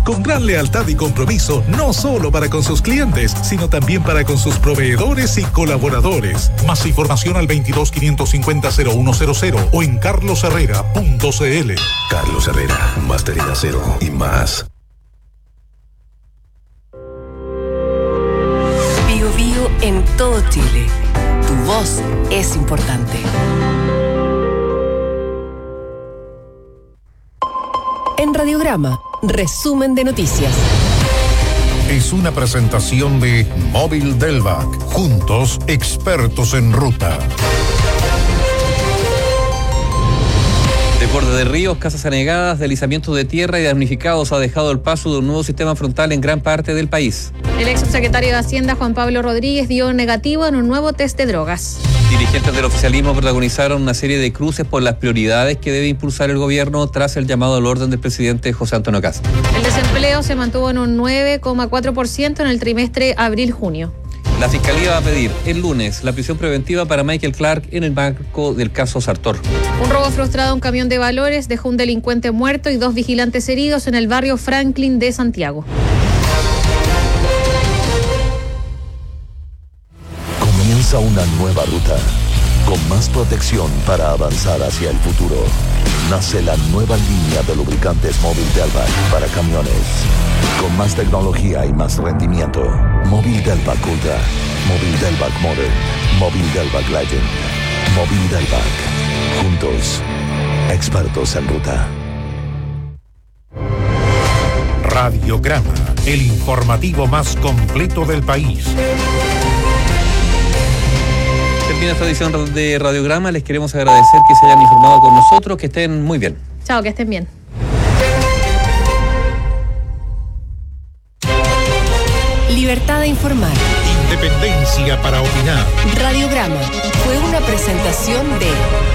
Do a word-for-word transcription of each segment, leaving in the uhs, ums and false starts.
con gran lealtad y compromiso, no solo para con sus clientes, sino también para con sus proveedores y colaboradores. Más información al veintidós, quinientos cincuenta, cero uno cero cero o en carlos herrera punto c l. Carlos Herrera, máster en acero y más. Bio Bio en todo Chile. Tu voz es importante. En Radiograma, resumen de noticias. Es una presentación de Móvil Delvac. Juntos, expertos en ruta. Desborde de ríos, casas anegadas, deslizamientos de tierra y damnificados ha dejado el paso de un nuevo sistema frontal en gran parte del país. El ex subsecretario de Hacienda, Juan Pablo Rodríguez, dio negativo en un nuevo test de drogas. Dirigentes del oficialismo protagonizaron una serie de cruces por las prioridades que debe impulsar el gobierno tras el llamado al orden del presidente José Antonio Kast. El desempleo se mantuvo en un nueve coma cuatro por ciento en el trimestre abril-junio. La Fiscalía va a pedir el lunes la prisión preventiva para Michael Clark en el marco del caso Sartor. Un robo frustrado a un camión de valores dejó un delincuente muerto y dos vigilantes heridos en el barrio Franklin de Santiago. Comienza una nueva ruta, con más protección para avanzar hacia el futuro. Nace la nueva línea de lubricantes Móvil Delvac para camiones, con más tecnología y más rendimiento. Móvil Delvac Ultra, Móvil Delvac Modern, Móvil Delvac Legend, Móvil Delvac. Juntos, expertos en ruta. Radiograma, el informativo más completo del país. Termina esta edición de Radiograma. Les queremos agradecer que se hayan informado con nosotros. Que estén muy bien. Chao, que estén bien. Libertad de informar. Independencia para opinar. Radiograma fue una presentación de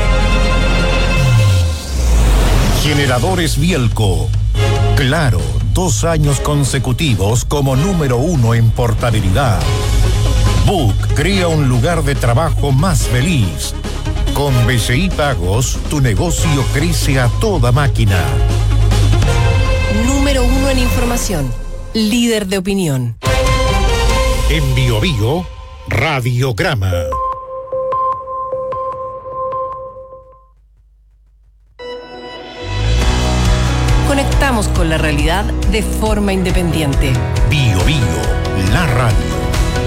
Generadores Bielco. Claro, dos años consecutivos como número uno en portabilidad. Book crea un lugar de trabajo más feliz. Con B C I Pagos, tu negocio crece a toda máquina. número uno en información. Líder de opinión. En Bio Bio, Radiograma. Conectamos con la realidad de forma independiente. Bio Bio, la radio.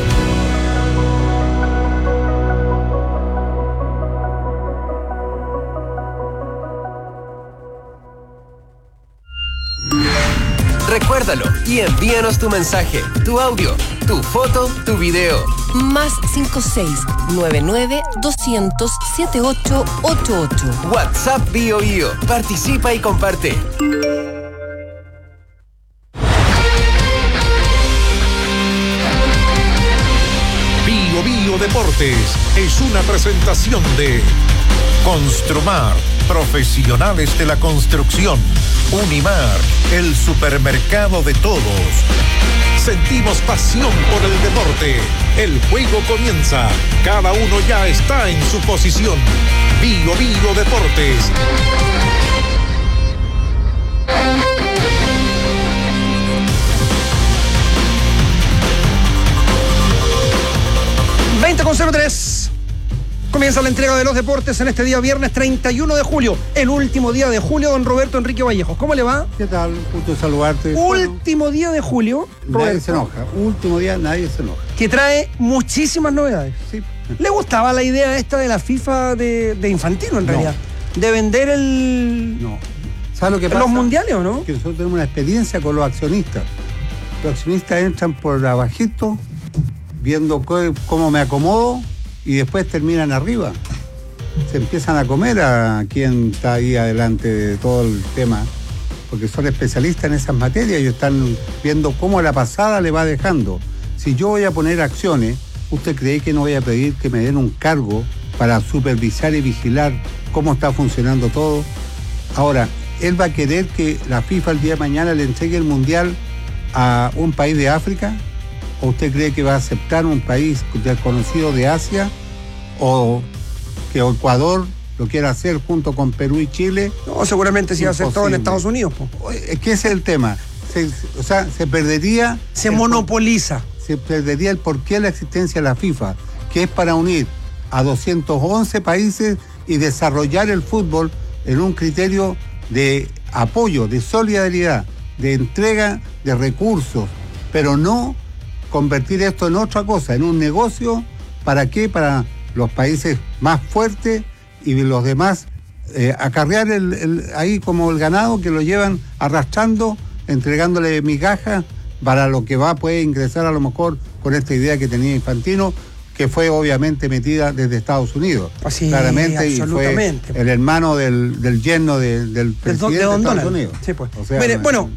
Recuérdalo y envíanos tu mensaje, tu audio, tu foto, tu video. Más cinco seis nueve nueve dos cero cero siete ocho ocho ocho. WhatsApp Bio Bio. Participa y comparte. Bio Bio Deportes es una presentación de Construmar, profesionales de la construcción. Unimar, el supermercado de todos. Sentimos pasión por el deporte. El juego comienza. Cada uno ya está en su posición. Bio Bio Deportes. veinte con cero tres. Comienza la entrega de los deportes en este día viernes treinta y uno de julio, el último día de julio, don Roberto Enrique Vallejos. ¿Cómo le va? ¿Qué tal? Gusto saludarte. Último bueno, día de julio, nadie Roberto. se enoja. Último día, nadie se enoja. Que trae muchísimas novedades. Sí. ¿Le gustaba la idea esta de la FIFA de, de Infantino, en realidad? No. De vender el... No. ¿Sabes lo que pasa? ¿Los mundiales o no? Que nosotros tenemos una experiencia con los accionistas. Los accionistas entran por abajito, viendo cómo me acomodo, y después terminan arriba. Se empiezan a comer a quien está ahí adelante de todo el tema, porque son especialistas en esas materias y están viendo cómo la pasada le va dejando. Si yo voy a poner acciones, ¿usted cree que no voy a pedir que me den un cargo para supervisar y vigilar cómo está funcionando todo? Ahora, ¿él va a querer que la FIFA el día de mañana le entregue el Mundial a un país de África? ¿O usted cree que va a aceptar un país desconocido de Asia? ¿O que Ecuador lo quiera hacer junto con Perú y Chile? No, seguramente sí va a ser todo en Estados Unidos. Po. Es que ese es el tema. se, o sea, se perdería... Se el, monopoliza. Se perdería el porqué de la existencia de la FIFA, que es para unir a doscientos once países y desarrollar el fútbol en un criterio de apoyo, de solidaridad, de entrega de recursos, pero no convertir esto en otra cosa, en un negocio. ¿Para qué? Para los países más fuertes y los demás eh, acarrear el, el, ahí como el ganado que lo llevan arrastrando, entregándole migajas para lo que va puede ingresar a lo mejor con esta idea que tenía Infantino, que fue obviamente metida desde Estados Unidos. Así, claramente, y fue el hermano del, del yerno de, del presidente de, de Estados Donald. Unidos. Sí, pues. O sea, Mire, no, bueno,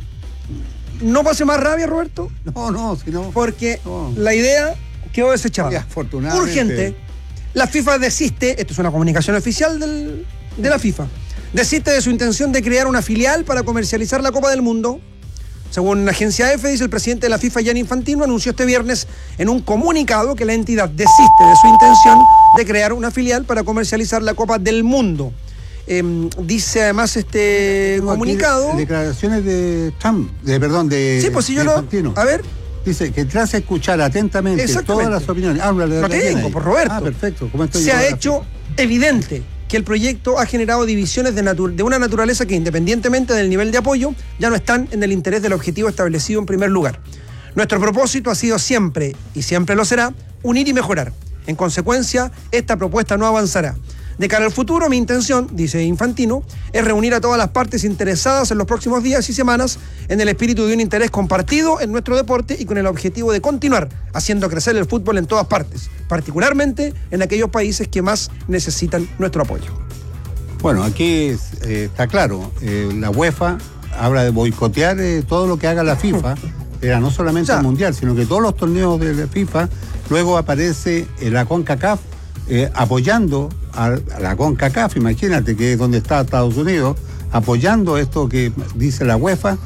no pase más rabia, Roberto. No, no, si no. Porque no. la idea quedó desechada. Y afortunadamente. Urgente. La FIFA desiste, esto es una comunicación oficial del, de la FIFA, desiste de su intención de crear una filial para comercializar la Copa del Mundo. Según la agencia EFE, dice el presidente de la FIFA, Gianni Infantino, anunció este viernes en un comunicado que la entidad desiste de su intención de crear una filial para comercializar la Copa del Mundo. Eh, dice además este Tengo comunicado... aquí declaraciones de Trump, de perdón, de, sí, pues si yo de lo... Infantino. A ver... Dice que tras escuchar atentamente todas las opiniones... Háblale de lo tengo, por Roberto. Ah, perfecto. ¿Cómo estoy Se ha hecho evidente que el proyecto ha generado divisiones de, natu- de una naturaleza que, independientemente del nivel de apoyo, ya no están en el interés del objetivo establecido en primer lugar. Nuestro propósito ha sido siempre, y siempre lo será, unir y mejorar. En consecuencia, esta propuesta no avanzará. De cara al futuro, mi intención, dice Infantino, es reunir a todas las partes interesadas en los próximos días y semanas en el espíritu de un interés compartido en nuestro deporte y con el objetivo de continuar haciendo crecer el fútbol en todas partes, particularmente en aquellos países que más necesitan nuestro apoyo. Bueno, aquí eh, está claro, eh, la UEFA habla de boicotear eh, todo lo que haga la FIFA, era no solamente o sea, el Mundial, sino que todos los torneos de la FIFA. Luego aparece eh, la CONCACAF eh, apoyando a, a la CONCACAF, imagínate que es donde está Estados Unidos, apoyando esto que dice la UEFA,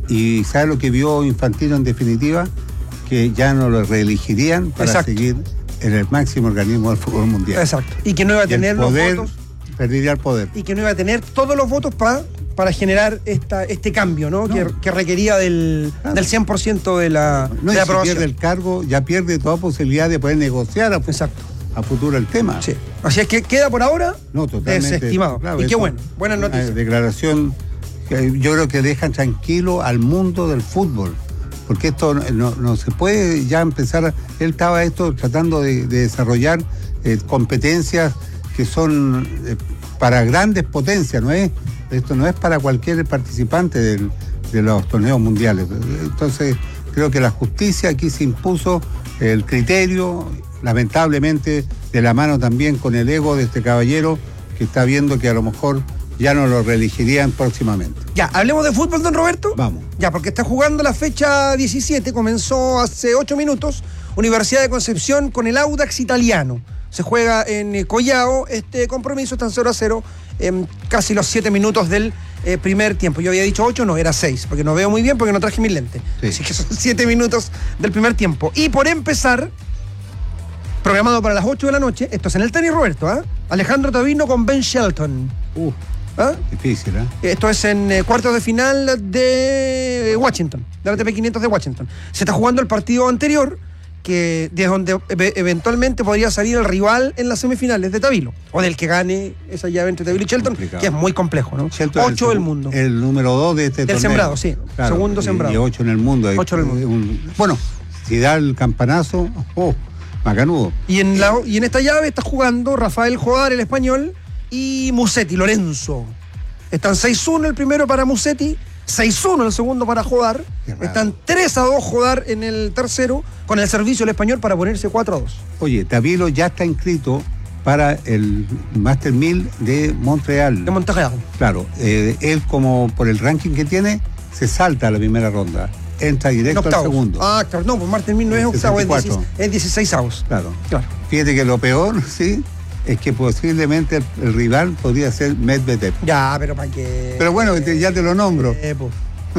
y ¿sabe lo que vio Infantino en definitiva? Que ya no lo reelegirían para Exacto. seguir en el máximo organismo del fútbol mundial. Exacto. Y que no iba a tener los poder, votos. Perdería el poder. Y que no iba a tener todos los votos para para generar esta, este cambio, ¿no? no. Que, que requería del, claro. del cien por ciento de la, no, de la aprobación. Si pierde el cargo, ya pierde toda posibilidad de poder negociar a, Exacto. a futuro el tema. Sí. Así es que queda por ahora no, totalmente, desestimado. Claro, y qué bueno, buenas noticias. Una declaración que yo creo que dejan tranquilo al mundo del fútbol. Porque esto no, no se puede ya empezar. A, él estaba esto tratando de, de desarrollar eh, competencias que son eh, para grandes potencias, ¿no es? Esto no es para cualquier participante del, de los torneos mundiales. Entonces, creo que la justicia aquí se impuso el criterio, lamentablemente, de la mano también con el ego de este caballero que está viendo que a lo mejor ya no lo reelegirían próximamente. Ya, hablemos de fútbol, don Roberto. Vamos. Ya, porque está jugando la fecha diecisiete, comenzó hace ocho minutos, Universidad de Concepción con el Audax Italiano. Se juega en Collao, este compromiso está en cero a cero, en casi los siete minutos del eh, primer tiempo. Yo había dicho ocho, no, era seis, porque no veo muy bien porque no traje mis lentes. Sí. Así que son siete minutos del primer tiempo. Y por empezar, programado para las ocho de la noche, esto es en el tenis, Roberto, ¿eh? Alejandro Tabino con Ben Shelton. Uh, ¿Ah? Difícil, ¿eh? Esto es en eh, cuartos de final de Washington, de la A T P quinientos de Washington. Se está jugando el partido anterior, que de donde eventualmente podría salir el rival en las semifinales de Tabilo, o del que gane esa llave entre Tabilo y Shelton, complicado. Que es muy complejo, ¿no? Shelton ocho el, del mundo. El número dos de este del torneo. Sembrado, sí. Claro, segundo y, sembrado. Y ocho en el mundo. Ocho en el mundo. Un, bueno, si da el campanazo, oh, macanudo. Y en, la, y en esta llave está jugando Rafael Jodar, el español, y Musetti, Lorenzo. Están seis uno el primero para Musetti, seis uno el segundo para Jodar. Están tres a dos Jodar en el tercero, con el servicio del español para ponerse cuatro a dos. Oye, Tabilo ya está inscrito para el Master mil de Montreal. De Montreal. Claro, eh, él como por el ranking que tiene, se salta a la primera ronda. Entra directo al segundo. Ah, claro, no, pues Master mil no es octavo, es dieciséis avos. Claro. claro. Fíjate que lo peor, sí, es que posiblemente el, el rival podría ser Medvedev. Ya, pero para qué. Pero bueno, ya te lo nombro. Eh, pues.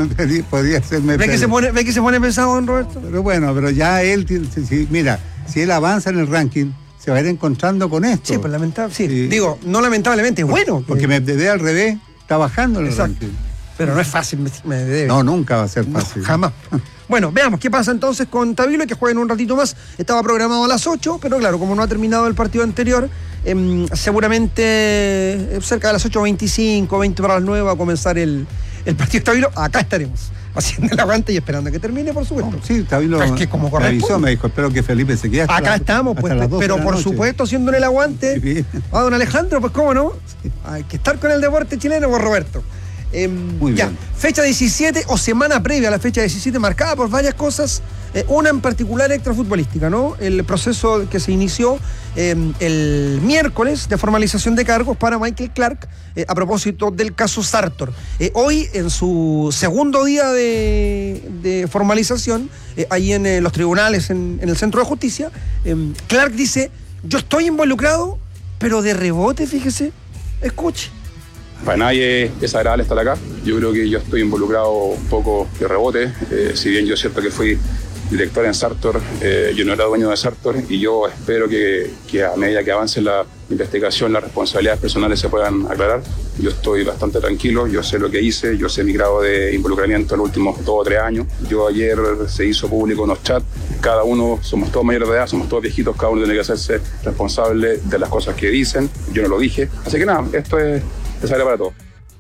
Podría ser Medvedev. ¿Ve que se pone, ve que se pone pesado, don Roberto? Pero bueno, pero ya él, si, mira, si él avanza en el ranking, se va a ir encontrando con esto. Sí, pues lamentable, sí. sí. Digo, no lamentablemente, es bueno. Porque que... Medvedev al revés está bajando en el Exacto. ranking. Pero no es fácil, me, me debe. No, nunca va a ser fácil. No, jamás. Bueno, veamos qué pasa entonces con Tabilo, que juega en un ratito más. Estaba programado a las ocho, pero claro, como no ha terminado el partido anterior, eh, seguramente eh, cerca de las ocho veinticinco, veinte para las nueve va a comenzar el, el partido de Tabilo. Acá estaremos, haciendo el aguante y esperando que termine, por supuesto. No, sí, Tabilo es que como me avisó, me dijo, espero que Felipe se quede hasta Acá la, estamos, hasta pues, las doce pero de la por noche. supuesto, haciendo el aguante. Sí. Ah, don Alejandro, pues cómo no. Hay que estar con el deporte chileno, por Roberto. Eh, Muy ya, bien. fecha diecisiete o semana previa a la fecha diecisiete, marcada por varias cosas, eh, una en particular extrafutbolística, ¿no? El proceso que se inició eh, el miércoles de formalización de cargos para Michael Clark eh, a propósito del caso Sartor. Eh, hoy, en su segundo día de, de formalización, eh, ahí en eh, los tribunales, en, en el Centro de Justicia, eh, Clark dice: yo estoy involucrado, pero de rebote, fíjese, escuche. Para nadie es agradable estar acá. Yo creo que yo estoy involucrado un poco de rebote. Eh, si bien yo es cierto que fui director en Sartor, eh, yo no era dueño de Sartor y yo espero que, que a medida que avance la investigación, las responsabilidades personales se puedan aclarar. Yo estoy bastante tranquilo, yo sé lo que hice, yo sé mi grado de involucramiento en los últimos dos o tres años. Yo ayer se hizo público en los chats, cada uno, somos todos mayores de edad, somos todos viejitos, cada uno tiene que hacerse responsable de las cosas que dicen. Yo no lo dije. Así que nada, esto es... Esa era para todo.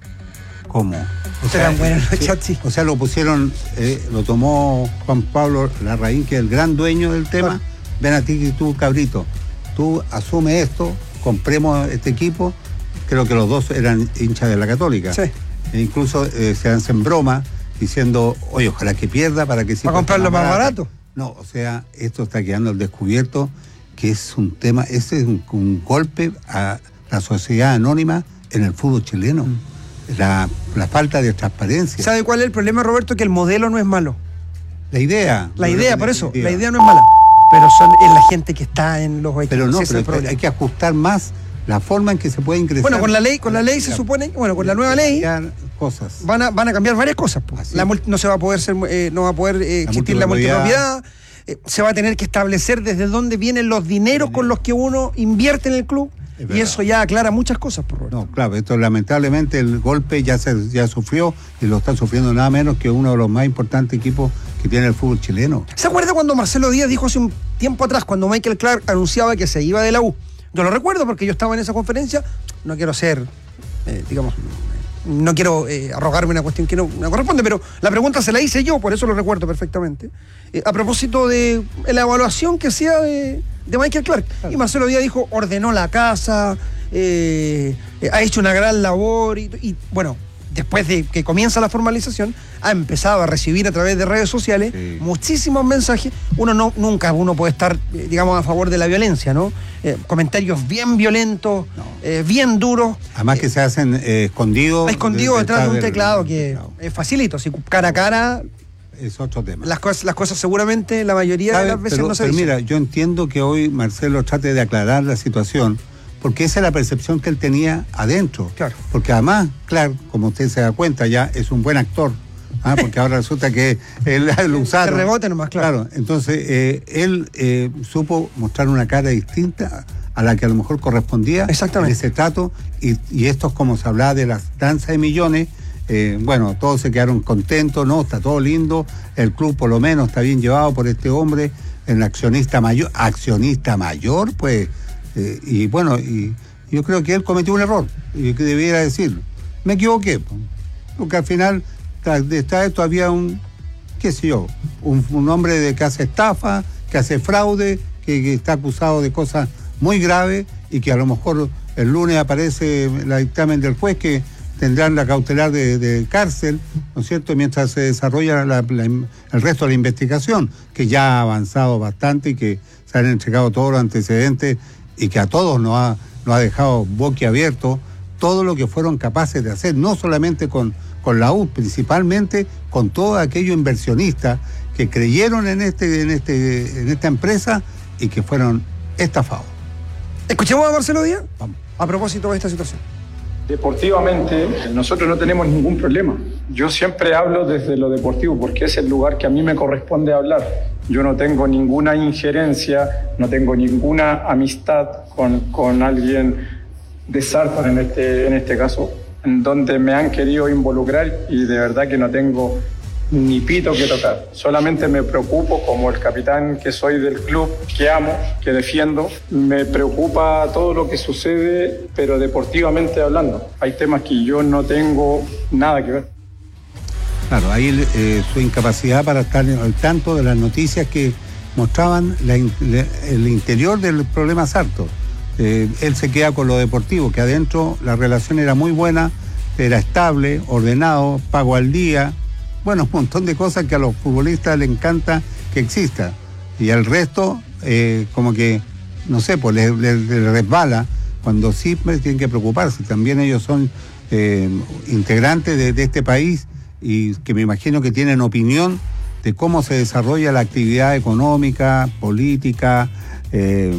¿Cómo? O Serán buenos los sí, chats, sí. O sea, lo pusieron, eh, lo tomó Juan Pablo Larraín, que es el gran dueño del tema. Ah. Ven a ti y tú, cabrito, tú asume esto, compremos este equipo. Creo que los dos eran hinchas de la Católica. Sí. E incluso eh, se hacen broma diciendo, oye, ojalá que pierda para que sí. ¿Para comprarlo más barato? No, o sea, esto está quedando al descubierto, que es un tema, este es un, un golpe a la sociedad anónima en el fútbol chileno. Mm. La, la falta de transparencia. ¿Sabe cuál es el problema, Roberto? Que el modelo no es malo. La idea. La idea, por eso, idea. la idea no es mala. Pero son es la gente que está en los equipos. Pero no, ese pero hay que ajustar más la forma en que se puede ingresar. Bueno, con la ley, con la ley se supone, bueno, con la nueva ley cosas. Van a, van a cambiar varias cosas. Pues. La multi, no se va a poder ser, eh, no va a poder eh, la existir la multipropiedad. Eh, se va a tener que establecer desde dónde vienen los dineros con los que uno invierte en el club. Y eso ya aclara muchas cosas, por favor. No, claro, esto lamentablemente el golpe ya se ya sufrió y lo está sufriendo nada menos que uno de los más importantes equipos que tiene el fútbol chileno. ¿Se acuerda cuando Marcelo Díaz dijo hace un tiempo atrás, cuando Michael Clark anunciaba que se iba de la U? Yo lo recuerdo porque yo estaba en esa conferencia. No quiero ser, eh, digamos, no quiero eh, arrogarme una cuestión que no me corresponde, pero la pregunta se la hice yo, por eso lo recuerdo perfectamente. Eh, a propósito de la evaluación que hacía de, de Michael Clark. Claro. Y Marcelo Díaz dijo, ordenó la casa, eh, eh, ha hecho una gran labor y, y bueno, después de que comienza la formalización, ha empezado a recibir a través de redes sociales sí. muchísimos mensajes. Uno no, nunca uno puede estar, eh, digamos, a favor de la violencia, ¿no? Eh, comentarios bien violentos, no. eh, bien duros. Además eh, que se hacen eh, escondidos. Escondidos de, detrás de un teclado que no. es facilito, si cara a cara. Es otro tema. Las cosas, las cosas seguramente la mayoría ¿Sabe? de las veces pero, no se pero dicen. Mira, yo entiendo que hoy Marcelo trate de aclarar la situación, porque esa es la percepción que él tenía adentro. Claro. Porque además, claro, como usted se da cuenta, ya es un buen actor. ¿ah? Porque ahora resulta que él lo usaron. Se rebote nomás, claro. Claro, entonces eh, él eh, supo mostrar una cara distinta a la que a lo mejor correspondía en ese trato, y, y esto es como se hablaba de las danzas de millones. Eh, bueno, todos se quedaron contentos, ¿no? Está todo lindo, el club por lo menos está bien llevado por este hombre, el accionista mayor, accionista mayor, pues, eh, y bueno, y yo creo que él cometió un error, y que debiera decirlo. Me equivoqué, pues, porque al final está esto, había un, qué sé yo, un, un hombre de que hace estafa, que hace fraude, que, que está acusado de cosas muy graves, y que a lo mejor el lunes aparece el dictamen del juez que tendrán la cautelar de, de cárcel, ¿no es cierto?, mientras se desarrolla la, la, el resto de la investigación, que ya ha avanzado bastante y que se han entregado todos los antecedentes y que a todos nos ha, nos ha dejado boquiabierto todo lo que fueron capaces de hacer, no solamente con, con la U, principalmente con todos aquellos inversionistas que creyeron en, este, en, este, en esta empresa y que fueron estafados. Escuchemos a Marcelo Díaz Vamos. a propósito de esta situación. Deportivamente, nosotros no tenemos ningún problema. Yo siempre hablo desde lo deportivo porque es el lugar que a mí me corresponde hablar. Yo no tengo ninguna injerencia, no tengo ninguna amistad con, con alguien de Sartor en este, en este caso. en donde me han querido involucrar y de verdad que no tengo ni pito que tocar. Solamente me preocupo como el capitán que soy del club, que amo, que defiendo. Me preocupa todo lo que sucede, pero deportivamente hablando. Hay temas que yo no tengo nada que ver. Claro, ahí eh, su incapacidad para estar al tanto de las noticias que mostraban la, la, el interior del problema Sartor. Eh, él se queda con lo deportivo, que adentro la relación era muy buena, era estable, ordenado, pago al día. Bueno, un montón de cosas que a los futbolistas les encanta que exista. Y al resto, eh, como que, no sé, pues les le, le resbala, cuando sí tienen que preocuparse. También ellos son eh, integrantes de, de este país y que me imagino que tienen opinión de cómo se desarrolla la actividad económica, política, eh,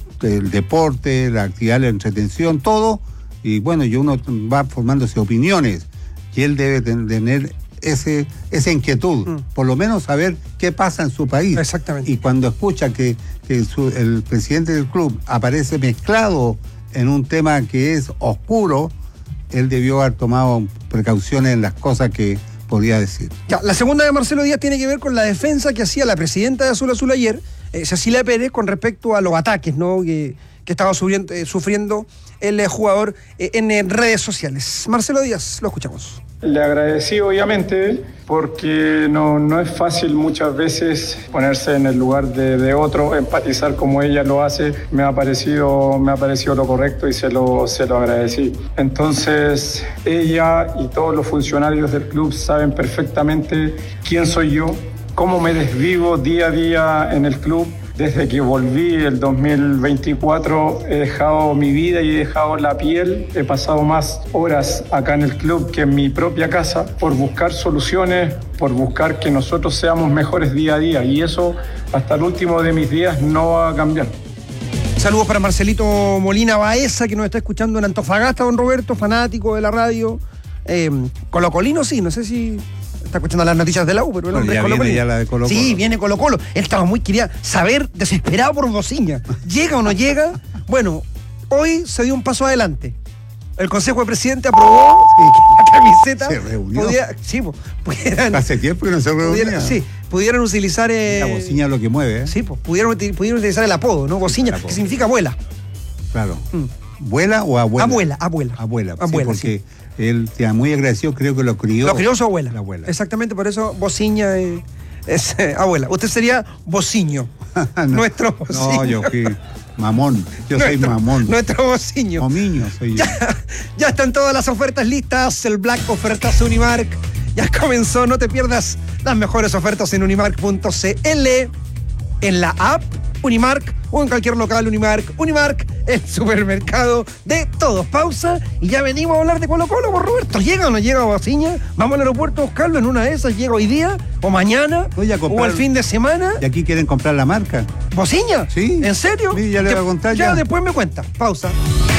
el deporte, la actividad de la entretención, todo. Y bueno, y uno va formándose opiniones. Y él debe tener ese esa inquietud, mm. por lo menos saber qué pasa en su país. Exactamente. Y cuando escucha que, que su, el presidente del club aparece mezclado en un tema que es oscuro, él debió haber tomado precauciones en las cosas que podía decir. Ya, la segunda de Marcelo Díaz tiene que ver con la defensa que hacía la presidenta de Azul Azul ayer, eh, Cecilia Pérez, con respecto a los ataques, ¿no?, que, que estaba sufriendo, eh, sufriendo el eh, jugador eh, en eh, redes sociales. Marcelo Díaz, lo escuchamos. Le agradecí obviamente porque no, no es fácil muchas veces ponerse en el lugar de, de otro, empatizar como ella lo hace. Me ha parecido, me ha parecido lo correcto y se lo, se lo agradecí. Entonces ella y todos los funcionarios del club saben perfectamente quién soy yo, cómo me desvivo día a día en el club. Desde que volví el dos mil veinticuatro he dejado mi vida y he dejado la piel. He pasado más horas acá en el club que en mi propia casa por buscar soluciones, por buscar que nosotros seamos mejores día a día. Y eso hasta el último de mis días no va a cambiar. Saludos para Marcelito Molina Baeza, que nos está escuchando en Antofagasta, don Roberto, fanático de la radio. Eh, Colocolino, sí, no sé si está escuchando las noticias de la U, pero el hombre bueno, ya es viene ya la de Colo Colo. Sí, viene Colo Colo. Él estaba muy, quería saber, desesperado por Bociña. ¿Llega o no llega? Bueno, hoy se dio un paso adelante. El Consejo de Presidente aprobó sí, que la camiseta se reunió. Podía, sí, pudieran, hace tiempo que no se reunía. Pudieran, sí, pudieran utilizar eh, la Bociña lo que mueve, ¿eh? Sí, pues pudieron, pudieron utilizar el apodo, ¿no? Bociña, que significa abuela. Claro. Mm. ¿Vuela o abuela? Abuela, abuela. Abuela, abuela sí, porque sí. él te muy agradecido, creo que lo crió. Lo crió su abuela. La abuela. Exactamente, por eso Bociña eh, es eh, abuela. Usted sería Bociño. no, nuestro Bociño. No, yo fui mamón. Yo nuestro, soy mamón. Nuestro Bociño. Momiño soy yo. Ya, ya están todas las ofertas listas. El Black Ofertas Unimark ya comenzó. No te pierdas las mejores ofertas en unimark punto c l, en la app Unimark o en cualquier local Unimark. Unimark, el supermercado de todos. Pausa y ya venimos a hablar de Colo Colo, por Roberto. ¿Llega o no llega a Bociña? Vamos al aeropuerto a buscarlo en una de esas. ¿Llega hoy día o mañana Voy a comprar, o el fin de semana? ¿Y aquí quieren comprar la marca? ¿Bociña? Sí. ¿En serio? Sí, ya le voy a contar ya. Ya, después me cuenta. Pausa.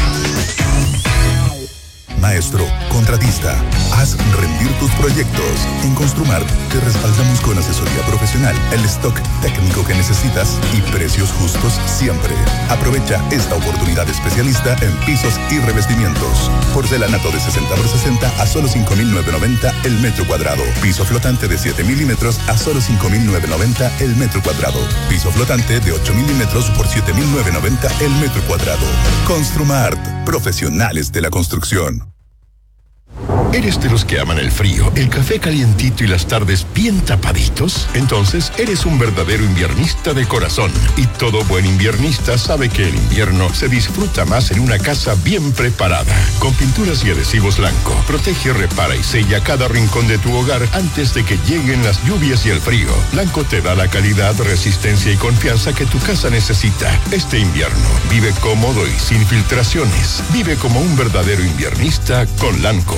Maestro, contratista, haz rendir tus proyectos. En Construmart te respaldamos con asesoría profesional, el stock técnico que necesitas y precios justos siempre. Aprovecha esta oportunidad especialista en pisos y revestimientos. Porcelanato de sesenta por sesenta a solo cinco mil novecientos noventa el metro cuadrado. Piso flotante de siete milímetros a solo cinco mil novecientos noventa el metro cuadrado. Piso flotante de ocho milímetros por siete mil novecientos noventa el metro cuadrado. Construmart, profesionales de la construcción. ¿Eres de los que aman el frío, el café calientito y las tardes bien tapaditos? Entonces eres un verdadero inviernista de corazón. Y todo buen inviernista sabe que el invierno se disfruta más en una casa bien preparada. Con pinturas y adhesivos Lanco, protege, repara y sella cada rincón de tu hogar antes de que lleguen las lluvias y el frío. Lanco te da la calidad, resistencia y confianza que tu casa necesita. Este invierno, vive cómodo y sin filtraciones. Vive como un verdadero inviernista con Lanco.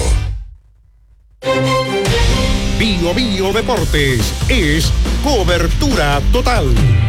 Bio Bio Deportes es cobertura total.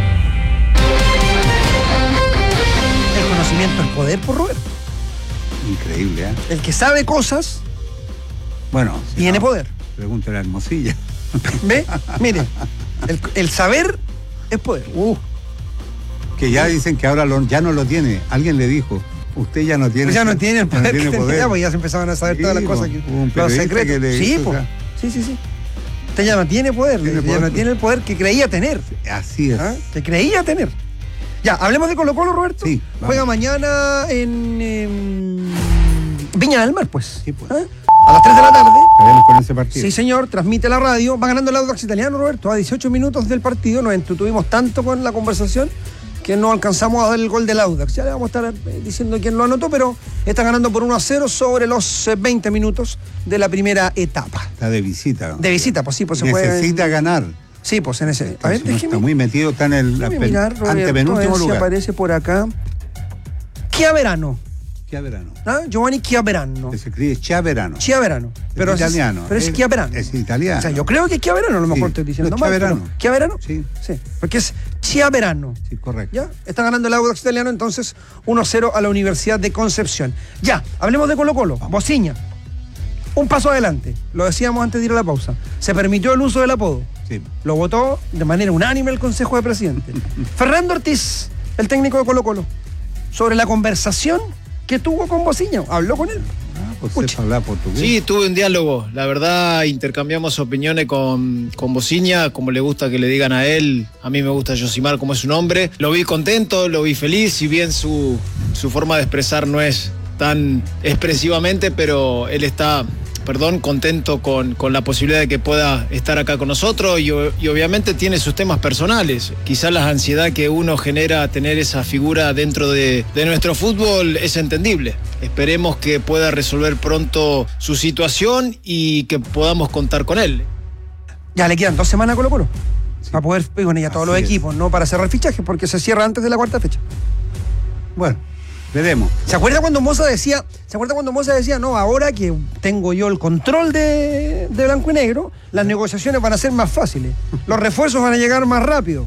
El conocimiento es poder, por Roberto. Increíble, ¿eh? El que sabe cosas, bueno, si tiene no, poder. Pregúntale a Hermosilla. ¿Ve? Mire, el, el saber es poder. Uh, que ya dicen que ahora lo, ya no lo tiene. Alguien le dijo. Usted ya no tiene. Pues ya no tiene el poder, no tiene que poder. tenía, pues ya se empezaban a saber Sí, todas las cosas. Que, un los periodista secretos. que le Sí, hizo, pues. o sea, Sí, sí, sí. Usted ya no tiene poder, Tiene ya poder. no tiene el poder que creía tener. Así es. ¿Ah? Que creía tener. Ya, hablemos de Colo Colo, Roberto. Sí, Juega mañana en, em, Viña del Mar, pues. Sí, pues. ¿Ah? A las tres de la tarde. Veremos con ese partido. Sí, señor, transmite la radio. Va ganando el Audax Italiano, Roberto. A dieciocho minutos del partido. Nos entretuvimos tanto con la conversación que no alcanzamos a dar el gol del Audax. Ya le vamos a estar eh, diciendo quién lo anotó, pero está ganando por uno a cero sobre los eh, veinte minutos de la primera etapa. Está de visita. ¿no? De visita, pues sí, pues se juega. Necesita en... ganar. Sí, pues en ese. A ver, Entonces, no déjeme, está muy metido, está en el déjeme pen- mirar, Roberto, a ver antepenúltimo si lugar. aparece por acá. Chiaverano. Chiaverano. ¿Ah? Giovanni Chiaverano. Que se escribe Chiaverano. Chiaverano. Pero es italiano. Pero es, Es- Chiaverano. Es italiano. O sea, yo creo que es Chiaverano, a lo mejor Sí. estoy diciendo No, mal. Chiaverano. pero- ¿Chiaverano? Sí. Sí. Porque es Chiaverano. Sí, correcto. ¿Ya? Está ganando el Audax Italiano, entonces uno cero a la Universidad de Concepción. Ya, hablemos de Colo Colo. Bociña. Un paso adelante. Lo decíamos antes de ir a la pausa. Se permitió el uso del apodo. Sí. Lo votó de manera unánime el Consejo de Presidentes. Fernando Ortiz, el técnico de Colo Colo, sobre la conversación que tuvo con Bociña. Habló con él. Ah, pues sepa hablar portugués. Sí, tuve un diálogo. La verdad, intercambiamos opiniones con, con Bociña, como le gusta que le digan a él. A mí me gusta Josimar como es su nombre. Lo vi contento, lo vi feliz, si bien su, su forma de expresar no es tan expresivamente, pero él está, perdón, contento con, con la posibilidad de que pueda estar acá con nosotros y, y obviamente tiene sus temas personales. Quizás la ansiedad que uno genera a tener esa figura dentro de, de nuestro fútbol es entendible. Esperemos que pueda resolver pronto su situación y que podamos contar con él. Ya le quedan dos semanas a Colo Colo. Para poder ir con ella todos los Así es. equipos, no para cerrar fichaje, porque se cierra antes de la cuarta fecha. Bueno, veremos. ¿Se acuerda cuando Moza decía, ¿se acuerda cuando Moza decía, no, ahora que tengo yo el control de, de blanco y negro, las negociaciones van a ser más fáciles, los refuerzos van a llegar más rápido?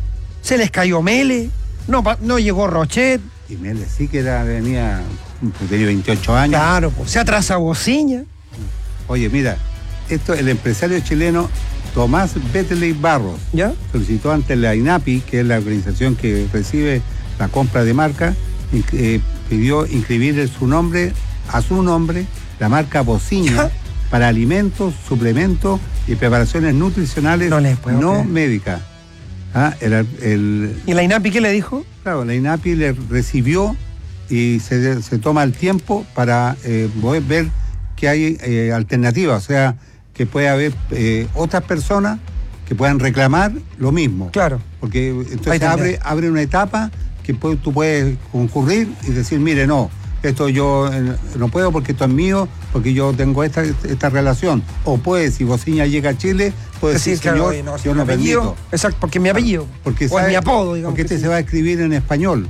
Se les cayó Mele, no, pa- no llegó Rochet. Y Mele sí que era, venía, tenía veintiocho años. Claro, pues, se atrasa Bociña. Oye, mira, esto el empresario chileno Tomás Betley Barros ¿Ya? solicitó ante la INAPI, que es la organización que recibe la compra de marca, inc- eh, pidió inscribir su nombre, a su nombre, la marca Bociña ¿Ya? para alimentos, suplementos y preparaciones nutricionales No no, les puedo creer. médicas. Ah, el, el- ¿Y la INAPI qué le dijo? claro, la INAPI le recibió y se, se toma el tiempo para eh, poder ver que hay eh, alternativas, o sea, que puede haber eh, otras personas que puedan reclamar lo mismo. Claro. Porque Ahí entonces te abre, entiendo. abre una etapa que puede- tú puedes concurrir y decir, mire, no, esto yo eh, no puedo porque esto es mío, porque yo tengo esta, esta relación. O puede, si Bociña llega a Chile, puede decir, Decir, claro, señor, oye, no, si yo mi no apellido. permito. Exacto, porque es mi apellido. Porque o es sabe- mi apodo, digamos. Porque que este sí. se va a escribir en español.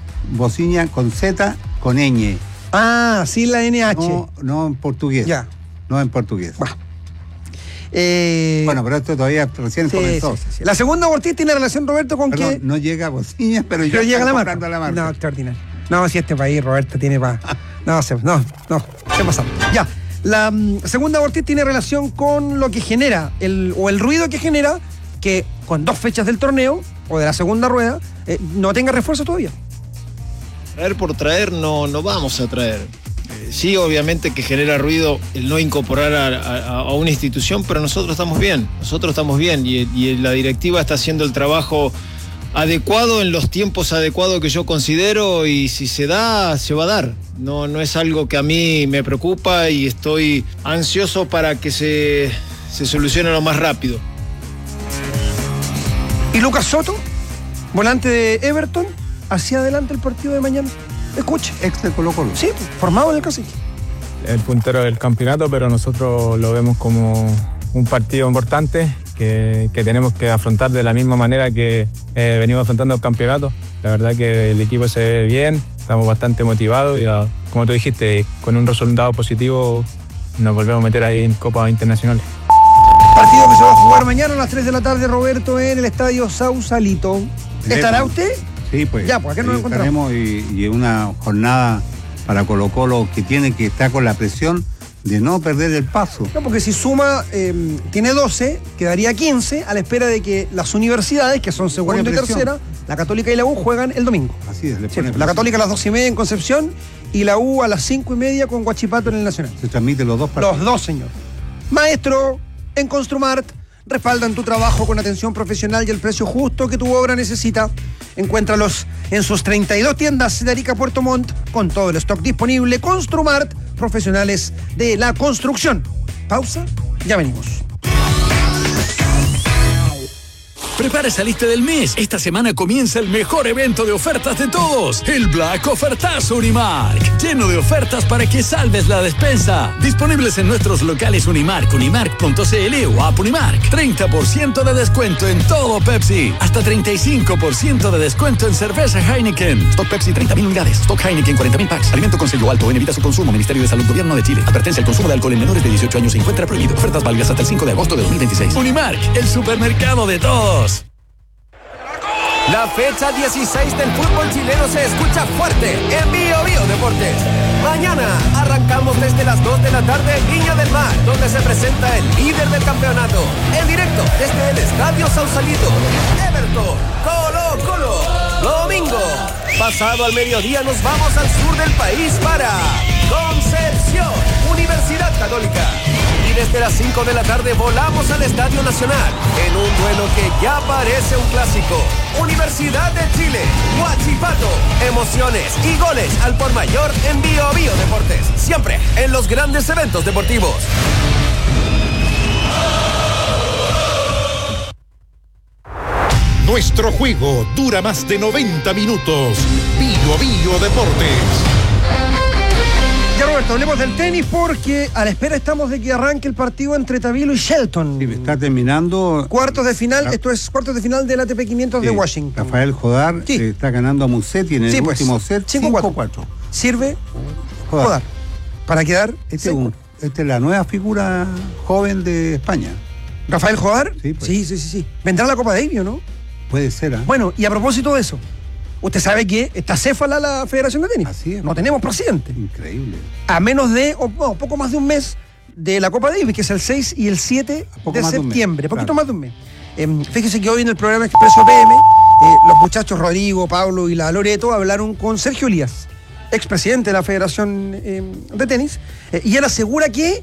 Bociña con Z, con ñ. Ah, sí, la N H. No, no en portugués. Ya. No en portugués. Bah. Eh, Bueno, pero esto todavía recién sí, comenzó. sí, sí, sí. La segunda Ortiz tiene relación, Roberto, con Perdón, que... no llega Bociña, pero ya Pero llega están la marca. comprando la marca. No, extraordinario. No, si este país, Roberto, tiene para... No, se, no, no, ¿qué pasa? Ya, la mm, segunda Ortiz tiene relación con lo que genera, el, o el ruido que genera que con dos fechas del torneo, o de la segunda rueda, eh, no tenga refuerzo todavía. Traer por traer no, no vamos a traer. Eh, sí, obviamente que genera ruido el no incorporar a, a- a una institución, pero nosotros estamos bien, nosotros estamos bien y, y la directiva está haciendo el trabajo adecuado en los tiempos adecuados que yo considero y si se da, se va a dar. No, no es algo que a mí me preocupa y estoy ansioso para que se, se solucione lo más rápido. Y Lucas Soto, volante de Everton, hacia adelante el partido de mañana. Escuche. Ex de Colo Colo. Sí, formado en el cacique. El puntero del campeonato, pero nosotros lo vemos como un partido importante que, que tenemos que afrontar de la misma manera que eh, venimos afrontando el campeonato. La verdad que el equipo se ve bien, estamos bastante motivados y ah, como tú dijiste, con un resultado positivo nos volvemos a meter ahí en Copas Internacionales. Partido que se va a jugar mañana a las tres de la tarde, Roberto, en el estadio Sausalito. ¿Estará usted? Sí, pues. Ya, pues, ¿a qué nos ahí encontramos? estaremos y, y una jornada para Colo Colo que tiene que estar con la presión de no perder el paso. No, porque si suma, eh, tiene doce, quedaría quince, a la espera de que las universidades, que son segunda y tercera, la Católica y la U, juegan el domingo. Así es, le Sí, pone la presión. Católica a las dos y media en Concepción y la U a las cinco y media con Huachipato en el Nacional. Se transmiten los dos partidos. Los dos, señor. Maestro, en Construmart respaldan tu trabajo con atención profesional y el precio justo que tu obra necesita. Encuéntralos en sus treinta y dos tiendas de Arica Puerto Montt con todo el stock disponible. Construmart, profesionales de la construcción. Pausa, ya venimos. Prepara esa lista del mes. Esta semana comienza el mejor evento de ofertas de todos, el Black Ofertazo Unimark. Lleno de ofertas para que salves la despensa. Disponibles en nuestros locales Unimark, unimark punto c l o app Unimark. treinta por ciento de descuento en todo Pepsi. Hasta treinta y cinco por ciento de descuento en cerveza Heineken. Stock Pepsi treinta mil unidades. Stock Heineken cuarenta mil packs. Alimento con sello alto. Evita su consumo. Ministerio de Salud, Gobierno de Chile. Advertencia: el consumo de alcohol en menores de dieciocho años se encuentra prohibido. Ofertas válidas hasta el cinco de agosto de dos mil veintiséis. Unimark, el supermercado de todos. La fecha dieciséis del fútbol chileno se escucha fuerte en Bio Bio Deportes. Mañana arrancamos desde las dos de la tarde en Viña del Mar, donde se presenta el líder del campeonato. En directo desde el Estadio Sausalito. Everton, Colo Colo. Domingo, pasado al mediodía, nos vamos al sur del país para Concepción, Universidad Católica. Y desde las cinco de la tarde volamos al Estadio Nacional en un duelo que ya parece un clásico. Universidad de Chile, Huachipato. Emociones y goles al por mayor en Bio Bio Deportes. Siempre en los grandes eventos deportivos. Nuestro juego dura más de noventa minutos. Bio Bio Deportes. Ya, Roberto, hablemos del tenis porque a la espera estamos de que arranque el partido entre Tabilo y Shelton. Sí, está terminando. Cuartos de final, esto es cuartos de final del A T P quinientos Sí, de Washington. Rafael Jodar Sí. eh, está ganando a Musetti en el Sí, pues, último set cinco cuatro. Sirve Jodar. Jodar para quedar Este es, un- esta es la nueva figura joven de España. Rafael Jodar. Sí, pues. Sí, sí, sí, sí. Vendrá a la Copa Davis, ¿no? Puede ser, ¿ah? Bueno, y a propósito de eso, usted sabe que está céfala la Federación de Tenis. Así es. No tenemos presidente. Increíble. A menos de, o no, poco más de un mes de la Copa Davis, que es el seis y el siete Poco de más de un mes, septiembre. Poquito claro. más de un mes. Eh, fíjese que hoy en el programa Expreso P M, eh, los muchachos Rodrigo, Pablo y la Loreto hablaron con Sergio Elías, expresidente de la Federación eh, de Tenis, eh, y él asegura que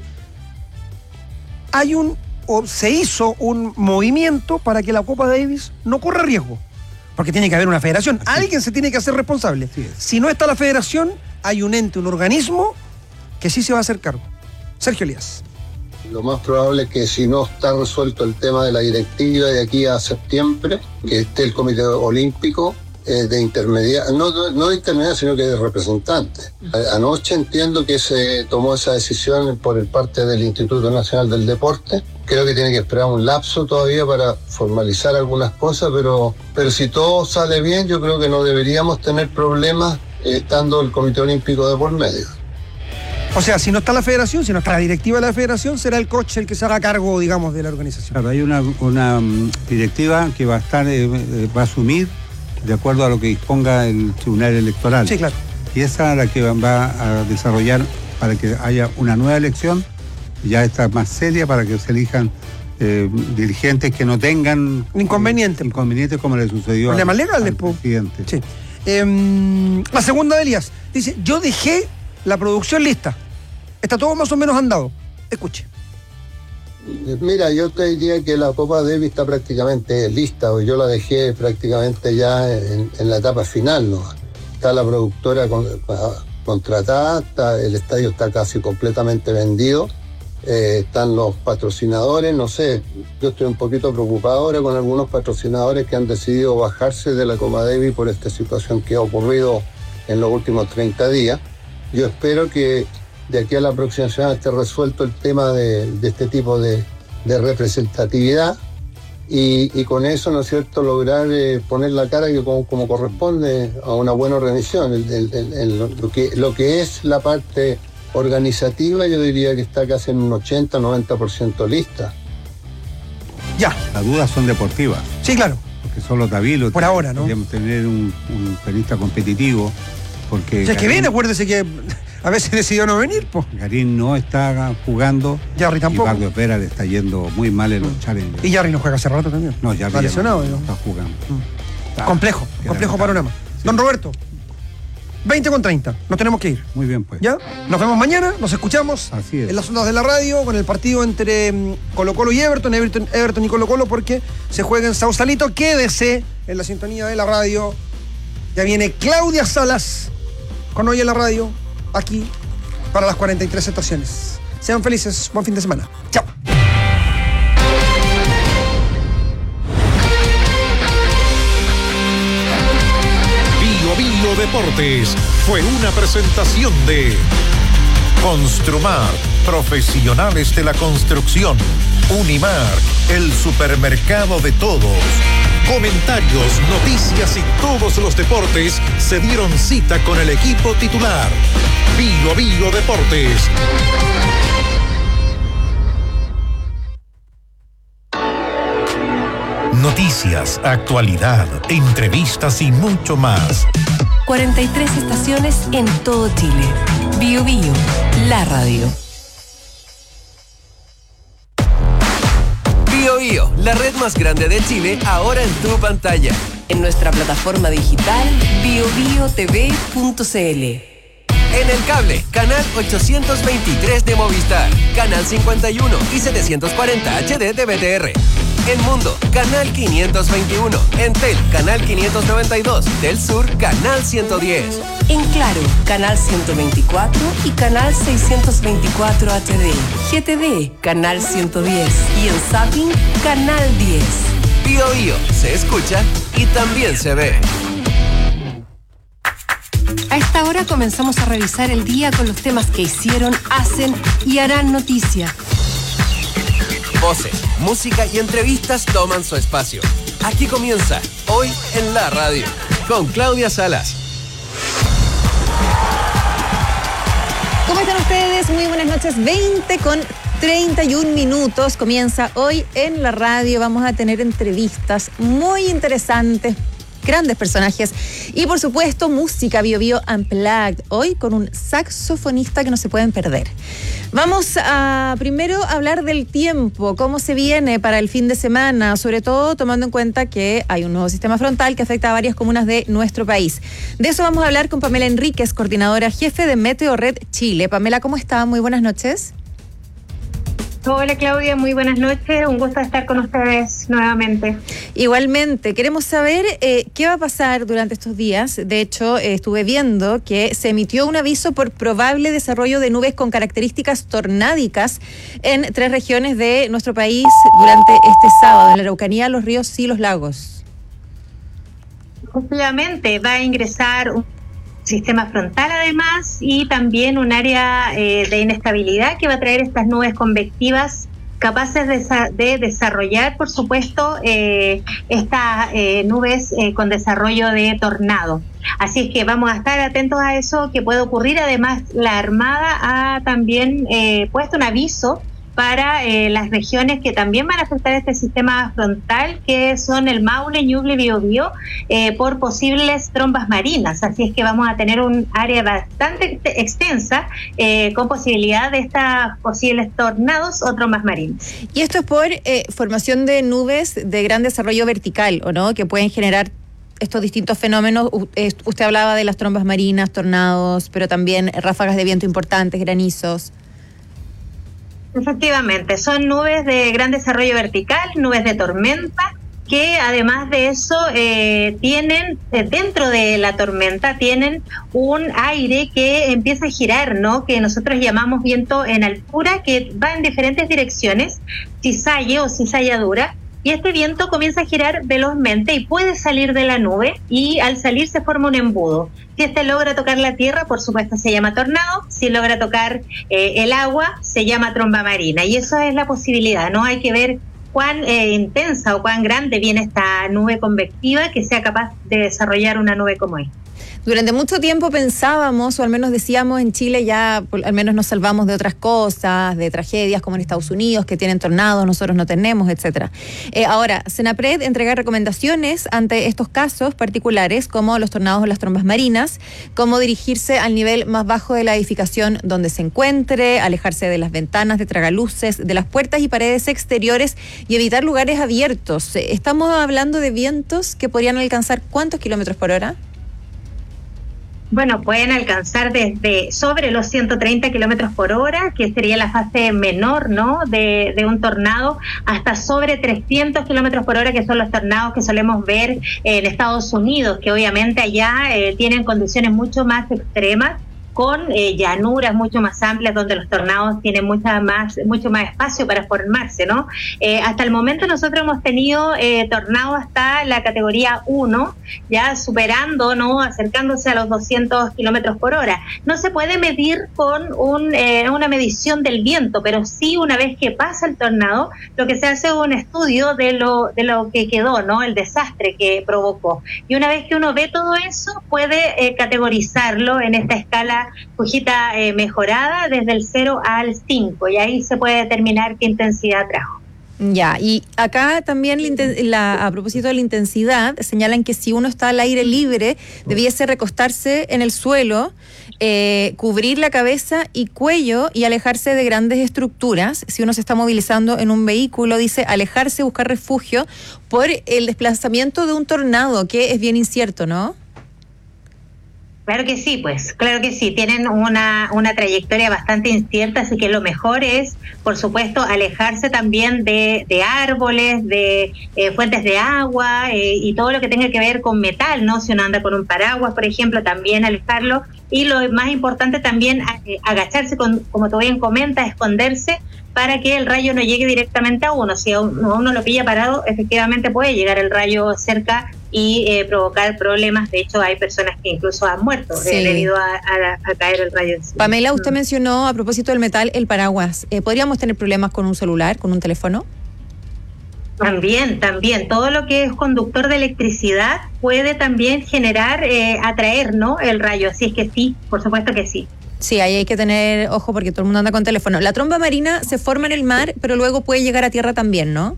hay un, o se hizo un movimiento para que la Copa Davis no corra riesgo. Porque tiene que haber una federación. Alguien se tiene que hacer responsable. Si no está la federación, hay un ente, un organismo que sí se va a hacer cargo. Sergio Elías. Lo más probable es que si no está resuelto el tema de la directiva de aquí a septiembre, que esté el Comité Olímpico eh, de intermedia, no, no, no de intermedia, sino que de representante. A- Anoche entiendo que se tomó esa decisión por el parte del Instituto Nacional del Deporte. Creo que tiene que esperar un lapso todavía para formalizar algunas cosas, pero, pero si todo sale bien, yo creo que no deberíamos tener problemas eh, estando el Comité Olímpico de por medio. O sea, si no está la federación, si no está la directiva de la federación, será el coach el que se haga cargo, digamos, de la organización. Claro, hay una, una mm, directiva que va a estar, eh, eh, va a asumir de acuerdo a lo que disponga el Tribunal Electoral. Sí, claro. Y esa es la que va a desarrollar para que haya una nueva elección, ya está más seria, para que se elijan eh, dirigentes que no tengan inconvenientes. Eh, inconvenientes como le sucedió al, Problemas legales, al po. presidente. Sí. Eh, la segunda de Elías dice: yo dejé la producción lista. Está todo más o menos andado. Escuche. Mira, yo te diría que la Copa Davis está prácticamente lista, o yo la dejé prácticamente ya en, en la etapa final, ¿no? Está la productora con, contratada, está, el estadio está casi completamente vendido, eh, están los patrocinadores, no sé, yo estoy un poquito preocupado ahora con algunos patrocinadores que han decidido bajarse de la Copa Davis por esta situación que ha ocurrido en los últimos treinta días. Yo espero que de aquí a la próxima semana esté resuelto el tema de, de este tipo de, de representatividad y, y con eso, ¿no es cierto?, lograr eh, poner la cara que como, como corresponde a una buena organización. El, el, el, el, lo, que, lo que es la parte organizativa, yo diría que está casi en un ochenta noventa por ciento lista. Ya. Las dudas son deportivas. Sí, claro. Porque solo Tabilo. Por ahora, ¿no? Podríamos tener un, un tenista competitivo. Porque O sea, es que viene, acuérdese que a veces decidió no venir, pues. Garín no está jugando. Jarry tampoco. Y Pablo Pera le está yendo muy mal en los mm. challenges. Y Jarry no juega hace rato también. No, Jarry está lesionado. No, no está jugando. Mm. Está, complejo, complejo panorama. Sí. Don Roberto, veinte con treinta, nos tenemos que ir. Muy bien, pues. ¿Ya? Nos vemos mañana, nos escuchamos Así es. en las ondas de la radio con el partido entre Colo Colo y Everton, Everton, Everton y Colo Colo, porque se juega en Sausalito. Quédese en la sintonía de la radio. Ya viene Claudia Salas con Hoy en la Radio, aquí para las cuarenta y tres estaciones. Sean felices, buen fin de semana. Chao. Bio Bio Deportes fue una presentación de Construmar, profesionales de la construcción. Unimar, el supermercado de todos. Comentarios, noticias y todos los deportes se dieron cita con el equipo titular. Bio Bio Deportes. Noticias, actualidad, entrevistas y mucho más. cuarenta y tres estaciones en todo Chile. Bio Bio, la radio. Bio Bio, la red más grande de Chile, ahora en tu pantalla. En nuestra plataforma digital bio bio t v punto c l. En el cable, canal ochocientos veintitrés de Movistar, canal cincuenta y uno y setecientos cuarenta H D de B T R. En Mundo, canal quinientos veintiuno. En Tel, canal quinientos noventa y dos. Del Sur, canal ciento diez. En Claro, canal ciento veinticuatro y canal seiscientos veinticuatro H D. G T V, canal ciento diez. Y en Zapping, canal diez. Bio Bio, se escucha y también se ve. A esta hora comenzamos a revisar el día con los temas que hicieron, hacen y harán noticia. Voces, música y entrevistas toman su espacio. Aquí comienza Hoy en la Radio, con Claudia Salas. ¿Cómo están ustedes? Muy buenas noches. veinte con treinta y un minutos. Comienza Hoy en la Radio. Vamos a tener entrevistas muy interesantes, grandes personajes y por supuesto música Bio Bio Unplugged, hoy con un saxofonista que no se pueden perder. Vamos a primero hablar del tiempo, cómo se viene para el fin de semana, sobre todo tomando en cuenta que hay un nuevo sistema frontal que afecta a varias comunas de nuestro país. De eso vamos a hablar con Pamela Enríquez, coordinadora jefe de Meteo Red Chile. Pamela, ¿cómo está? Muy buenas noches. Hola Claudia, muy buenas noches, un gusto estar con ustedes nuevamente. Igualmente, queremos saber eh, qué va a pasar durante estos días. De hecho, eh, estuve viendo que se emitió un aviso por probable desarrollo de nubes con características tornádicas en tres regiones de nuestro país durante este sábado, en la Araucanía, los ríos y los lagos. Obviamente va a ingresar un sistema frontal además y también un área eh, de inestabilidad que va a traer estas nubes convectivas capaces de, de desarrollar, por supuesto, eh, estas eh, nubes eh, con desarrollo de tornado. Así es que vamos a estar atentos a eso que puede ocurrir. Además, la Armada ha también eh, puesto un aviso para eh, las regiones que también van a afectar este sistema frontal, que son el Maule, Ñuble, Biobío, eh, por posibles trombas marinas. Así es que vamos a tener un área bastante extensa eh, con posibilidad de estas posibles tornados o trombas marinas. Y esto es por eh, formación de nubes de gran desarrollo vertical, ¿o no?, que pueden generar estos distintos fenómenos. Usted hablaba de las trombas marinas, tornados, pero también ráfagas de viento importantes, granizos. Efectivamente, son nubes de gran desarrollo vertical, nubes de tormenta, que además de eso eh, tienen, eh, dentro de la tormenta, tienen un aire que empieza a girar, ¿no?, que nosotros llamamos viento en altura, que va en diferentes direcciones, cizalle o cizalladura, y este viento comienza a girar velozmente y puede salir de la nube, y al salir se forma un embudo. Si este logra tocar la tierra, por supuesto se llama tornado. Si logra tocar eh, el agua, se llama tromba marina. Y eso es la posibilidad, ¿no? Hay que ver cuán eh, intensa o cuán grande viene esta nube convectiva que sea capaz de desarrollar una nube como esta. Durante mucho tiempo pensábamos, o al menos decíamos, en Chile ya por, al menos nos salvamos de otras cosas, de tragedias como en Estados Unidos, que tienen tornados, nosotros no tenemos, etcétera. Eh, ahora, Senapred entrega recomendaciones ante estos casos particulares, como los tornados o las trombas marinas, cómo dirigirse al nivel más bajo de la edificación donde se encuentre, alejarse de las ventanas, de tragaluces, de las puertas y paredes exteriores y evitar lugares abiertos. Estamos hablando de vientos que podrían alcanzar ¿cuántos kilómetros por hora? Bueno, pueden alcanzar desde sobre los ciento treinta kilómetros por hora, que sería la fase menor, ¿no?, de, de un tornado, hasta sobre trescientos kilómetros por hora, que son los tornados que solemos ver en Estados Unidos, que obviamente allá eh, tienen condiciones mucho más extremas, con eh, llanuras mucho más amplias donde los tornados tienen mucha más, mucho más espacio para formarse, ¿no? Eh, hasta el momento nosotros hemos tenido eh, tornados hasta la categoría uno, ya superando, ¿no?, acercándose a los doscientos kilómetros por hora. No se puede medir con un, eh, una medición del viento, pero sí una vez que pasa el tornado, lo que se hace es un estudio de lo, de lo que quedó, ¿no?, el desastre que provocó. Y una vez que uno ve todo eso, puede eh, categorizarlo en esta escala Fujita eh, mejorada desde el cero al cinco, y ahí se puede determinar qué intensidad trajo. Ya, y acá también la, la, a propósito de la intensidad, señalan que si uno está al aire libre, debiese recostarse en el suelo, eh, cubrir la cabeza y cuello y alejarse de grandes estructuras. Si uno se está movilizando en un vehículo, dice alejarse, buscar refugio por el desplazamiento de un tornado, que es bien incierto, ¿no? Claro que sí, pues, claro que sí, tienen una, una trayectoria bastante incierta, así que lo mejor es, por supuesto, alejarse también de, de árboles, de eh, fuentes de agua eh, y todo lo que tenga que ver con metal, ¿no? Si uno anda con un paraguas, por ejemplo, también alejarlo. Y lo más importante también, eh, agacharse, con, como tú bien comentas, esconderse, para que el rayo no llegue directamente a uno. Si a uno, a uno lo pilla parado, efectivamente puede llegar el rayo cerca y eh, provocar problemas. De hecho, hay personas que incluso han muerto sí. eh, debido a, a, a caer el rayo encima. Pamela, usted mencionó a propósito del metal el paraguas. Eh, ¿Podríamos tener problemas con un celular, con un teléfono? También, también. Todo lo que es conductor de electricidad puede también generar, eh, atraer, ¿no?, el rayo. Así es que sí, por supuesto que sí. Sí, ahí hay que tener ojo porque todo el mundo anda con teléfono. La tromba marina se forma en el mar, pero luego puede llegar a tierra también, ¿no?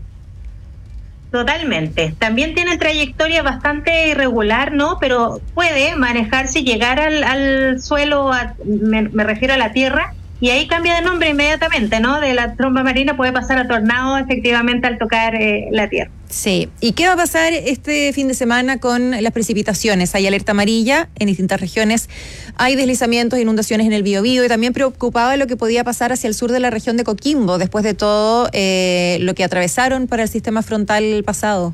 Totalmente. También tiene trayectoria bastante irregular, ¿no? Pero puede manejarse y llegar al, al suelo, a, me, me refiero a la tierra, y ahí cambia de nombre inmediatamente, ¿no? De la tromba marina puede pasar a tornado efectivamente al tocar eh, la tierra. Sí. ¿Y qué va a pasar este fin de semana con las precipitaciones? Hay alerta amarilla en distintas regiones, hay deslizamientos, inundaciones en el Biobío, y también preocupaba de lo que podía pasar hacia el sur de la región de Coquimbo, después de todo eh, lo que atravesaron para el sistema frontal pasado.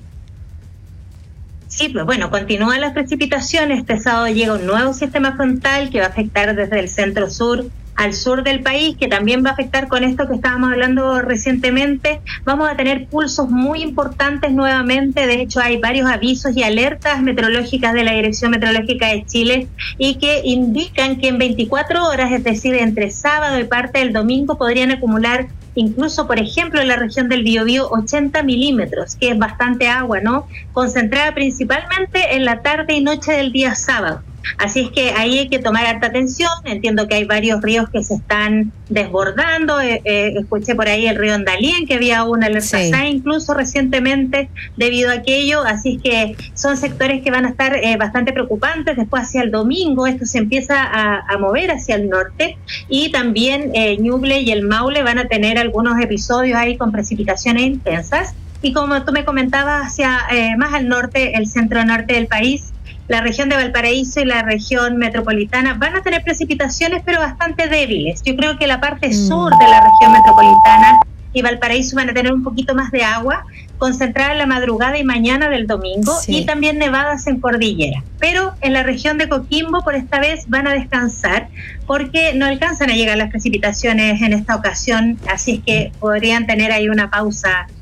Sí, pues bueno, continúan las precipitaciones. Este sábado llega un nuevo sistema frontal que va a afectar desde el centro-sur al sur del país, que también va a afectar con esto que estábamos hablando recientemente. Vamos a tener pulsos muy importantes nuevamente. De hecho, hay varios avisos y alertas meteorológicas de la Dirección Meteorológica de Chile y que indican que en veinticuatro horas, es decir, entre sábado y parte del domingo, podrían acumular incluso, por ejemplo, en la región del Biobío, ochenta milímetros, que es bastante agua, ¿no? Concentrada principalmente en la tarde y noche del día sábado. Así es que ahí hay que tomar harta atención. Entiendo que hay varios ríos que se están desbordando. Eh, eh, escuché por ahí el río Andalien, que había una alerta sí. S A incluso recientemente debido a aquello. Así es que son sectores que van a estar eh, bastante preocupantes. Después, hacia el domingo, esto se empieza a, a mover hacia el norte, y también eh, Ñuble y el Maule van a tener algunos episodios ahí con precipitaciones intensas. Y como tú me comentabas, hacia eh, más al norte, el centro norte del país, la región de Valparaíso y la región metropolitana van a tener precipitaciones, pero bastante débiles. Yo creo que la parte mm. sur de la región metropolitana y Valparaíso van a tener un poquito más de agua, concentrada en la madrugada y mañana del domingo, sí. y también nevadas en cordillera. Pero en la región de Coquimbo, por esta vez, van a descansar, porque no alcanzan a llegar las precipitaciones en esta ocasión, así es que podrían tener ahí una pausa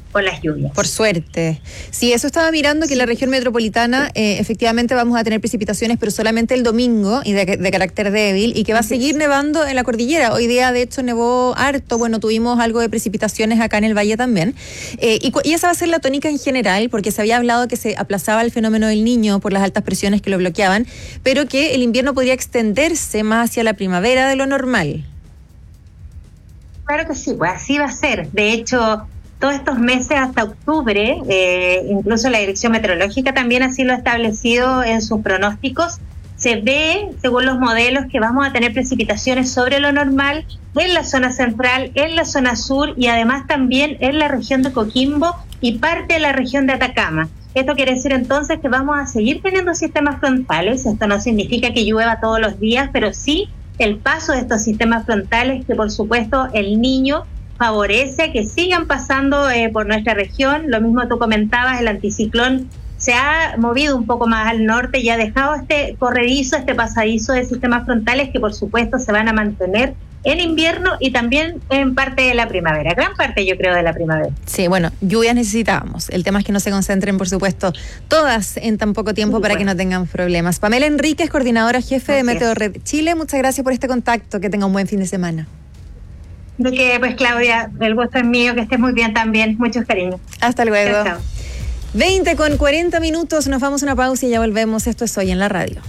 por las lluvias. Por suerte. Sí, eso estaba mirando, que en la región metropolitana eh, efectivamente vamos a tener precipitaciones, pero solamente el domingo y de, de carácter débil, y que va a seguir nevando en la cordillera. Hoy día, de hecho, nevó harto. Bueno, tuvimos algo de precipitaciones acá en el valle también. Eh, y, y esa va a ser la tónica en general, porque se había hablado que se aplazaba el fenómeno del Niño por las altas presiones que lo bloqueaban, pero que el invierno podría extenderse más hacia la primavera de lo normal. Claro que sí, pues así va a ser. De hecho, todos estos meses hasta octubre, eh, incluso la Dirección Meteorológica también así lo ha establecido en sus pronósticos, se ve, según los modelos, que vamos a tener precipitaciones sobre lo normal en la zona central, en la zona sur y además también en la región de Coquimbo y parte de la región de Atacama. Esto quiere decir entonces que vamos a seguir teniendo sistemas frontales. Esto no significa que llueva todos los días, pero sí el paso de estos sistemas frontales, que por supuesto el Niño favorece que sigan pasando eh, por nuestra región. Lo mismo tú comentabas, el anticiclón se ha movido un poco más al norte y ha dejado este corredizo, este pasadizo de sistemas frontales que por supuesto se van a mantener en invierno y también en parte de la primavera, gran parte yo creo de la primavera. Sí, bueno, lluvias necesitábamos. El tema es que no se concentren, por supuesto, todas en tan poco tiempo sí, para bueno. que no tengan problemas. Pamela Enríquez, coordinadora jefe de Meteo Red Chile, muchas gracias por este contacto, que tenga un buen fin de semana. De que, pues Claudia, el gusto es mío, que estés muy bien también, muchos cariños. Hasta luego. Chao, chao. veinte con cuarenta minutos, nos vamos a una pausa y ya volvemos. Esto es Hoy en la Radio.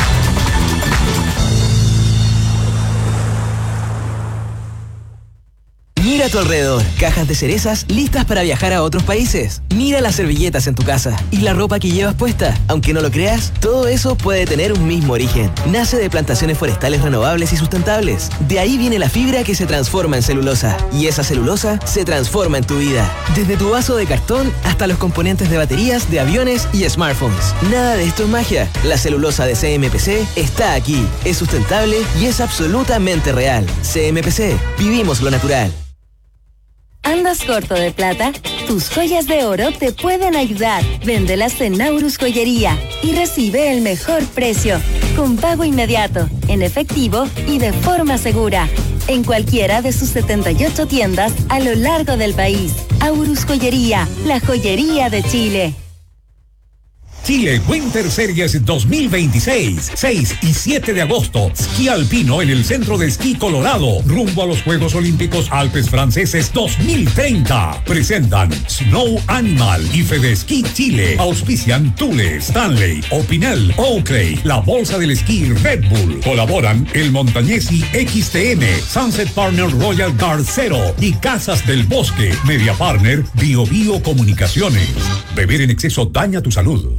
Mira a tu alrededor, cajas de cerezas listas para viajar a otros países. Mira las servilletas en tu casa y la ropa que llevas puesta. Aunque no lo creas, todo eso puede tener un mismo origen. Nace de plantaciones forestales renovables y sustentables. De ahí viene la fibra que se transforma en celulosa. Y esa celulosa se transforma en tu vida. Desde tu vaso de cartón hasta los componentes de baterías, de aviones y smartphones. Nada de esto es magia. La celulosa de C M P C está aquí. Es sustentable y es absolutamente real. C M P C. Vivimos lo natural. ¿Andas corto de plata? Tus joyas de oro te pueden ayudar. Véndelas en Naurus Joyería y recibe el mejor precio, con pago inmediato, en efectivo y de forma segura, en cualquiera de sus setenta y ocho tiendas a lo largo del país. Aurus Joyería, la joyería de Chile. Chile Winter Series dos mil veintiséis, seis y siete de agosto. Esquí alpino en el Centro de Esquí Colorado, rumbo a los Juegos Olímpicos Alpes Franceses dos mil treinta. Presentan Snow Animal y Fedesquí Chile. Auspician Thule, Stanley, Opinel, Oakley, la Bolsa del Esquí Red Bull. Colaboran el Montañesi X T M, Sunset Partner Royal Guard Zero y Casas del Bosque. Media Partner Bio Bio Comunicaciones. Beber en exceso daña tu salud.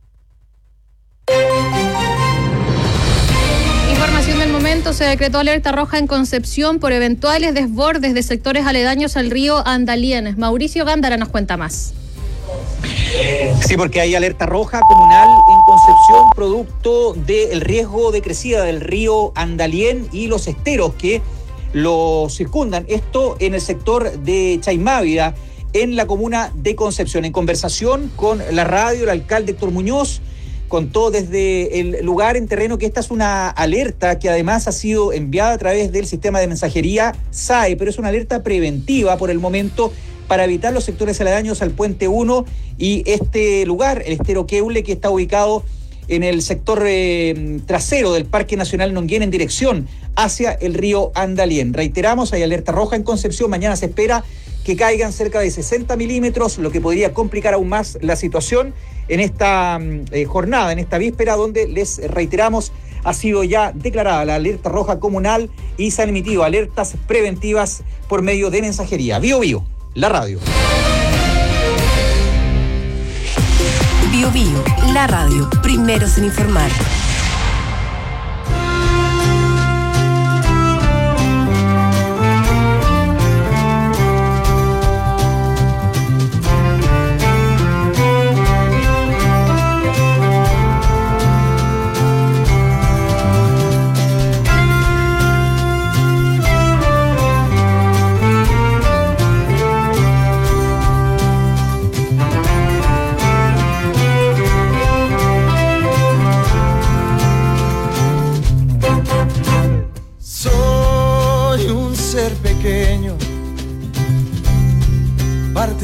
Información del momento: se decretó alerta roja en Concepción por eventuales desbordes de sectores aledaños al río Andalien. Mauricio Gándara nos cuenta más. Sí, porque hay alerta roja comunal en Concepción producto del riesgo de crecida del río Andalien y los esteros que lo circundan. Esto en el sector de Chaimávida, en la comuna de Concepción. En conversación con la radio, el alcalde Héctor Muñoz contó desde el lugar en terreno que esta es una alerta que además ha sido enviada a través del sistema de mensajería S A E, pero es una alerta preventiva por el momento para evitar los sectores aledaños al Puente uno y este lugar, el estero Queule, que está ubicado en el sector eh, trasero del Parque Nacional Nonguén en dirección hacia el río Andalien. Reiteramos, hay alerta roja en Concepción. Mañana se espera que caigan cerca de sesenta milímetros, lo que podría complicar aún más la situación en esta eh, jornada, en esta víspera, donde les reiteramos, ha sido ya declarada la alerta roja comunal y se han emitido alertas preventivas por medio de mensajería. Bio Bio, la radio. Bio Bio, la radio, primeros en informar.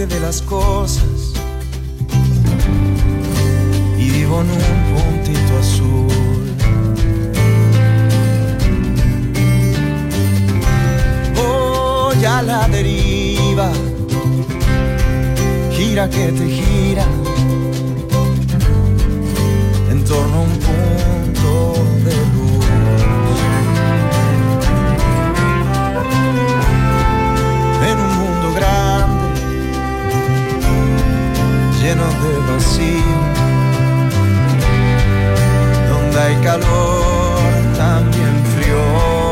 parte de las cosas y vivo en un puntito azul. Voy a la deriva, gira que te gira en torno a un punto de luz. En un mundo grande, lleno de vacío, donde hay calor, también frío,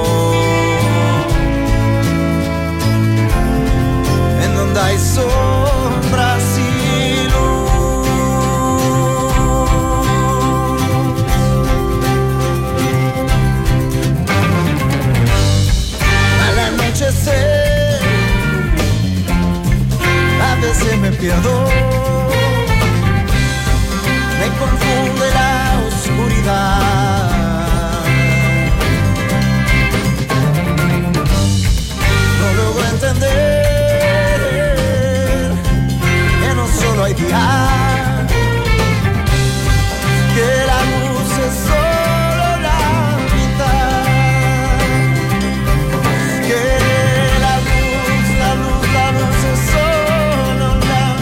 en donde hay sombras y luz. Al anochecer, a veces me pierdo, me confunde la oscuridad. No logro entender que no solo hay día, que la luz es solo la mitad, que la luz, la luz, la luz es solo la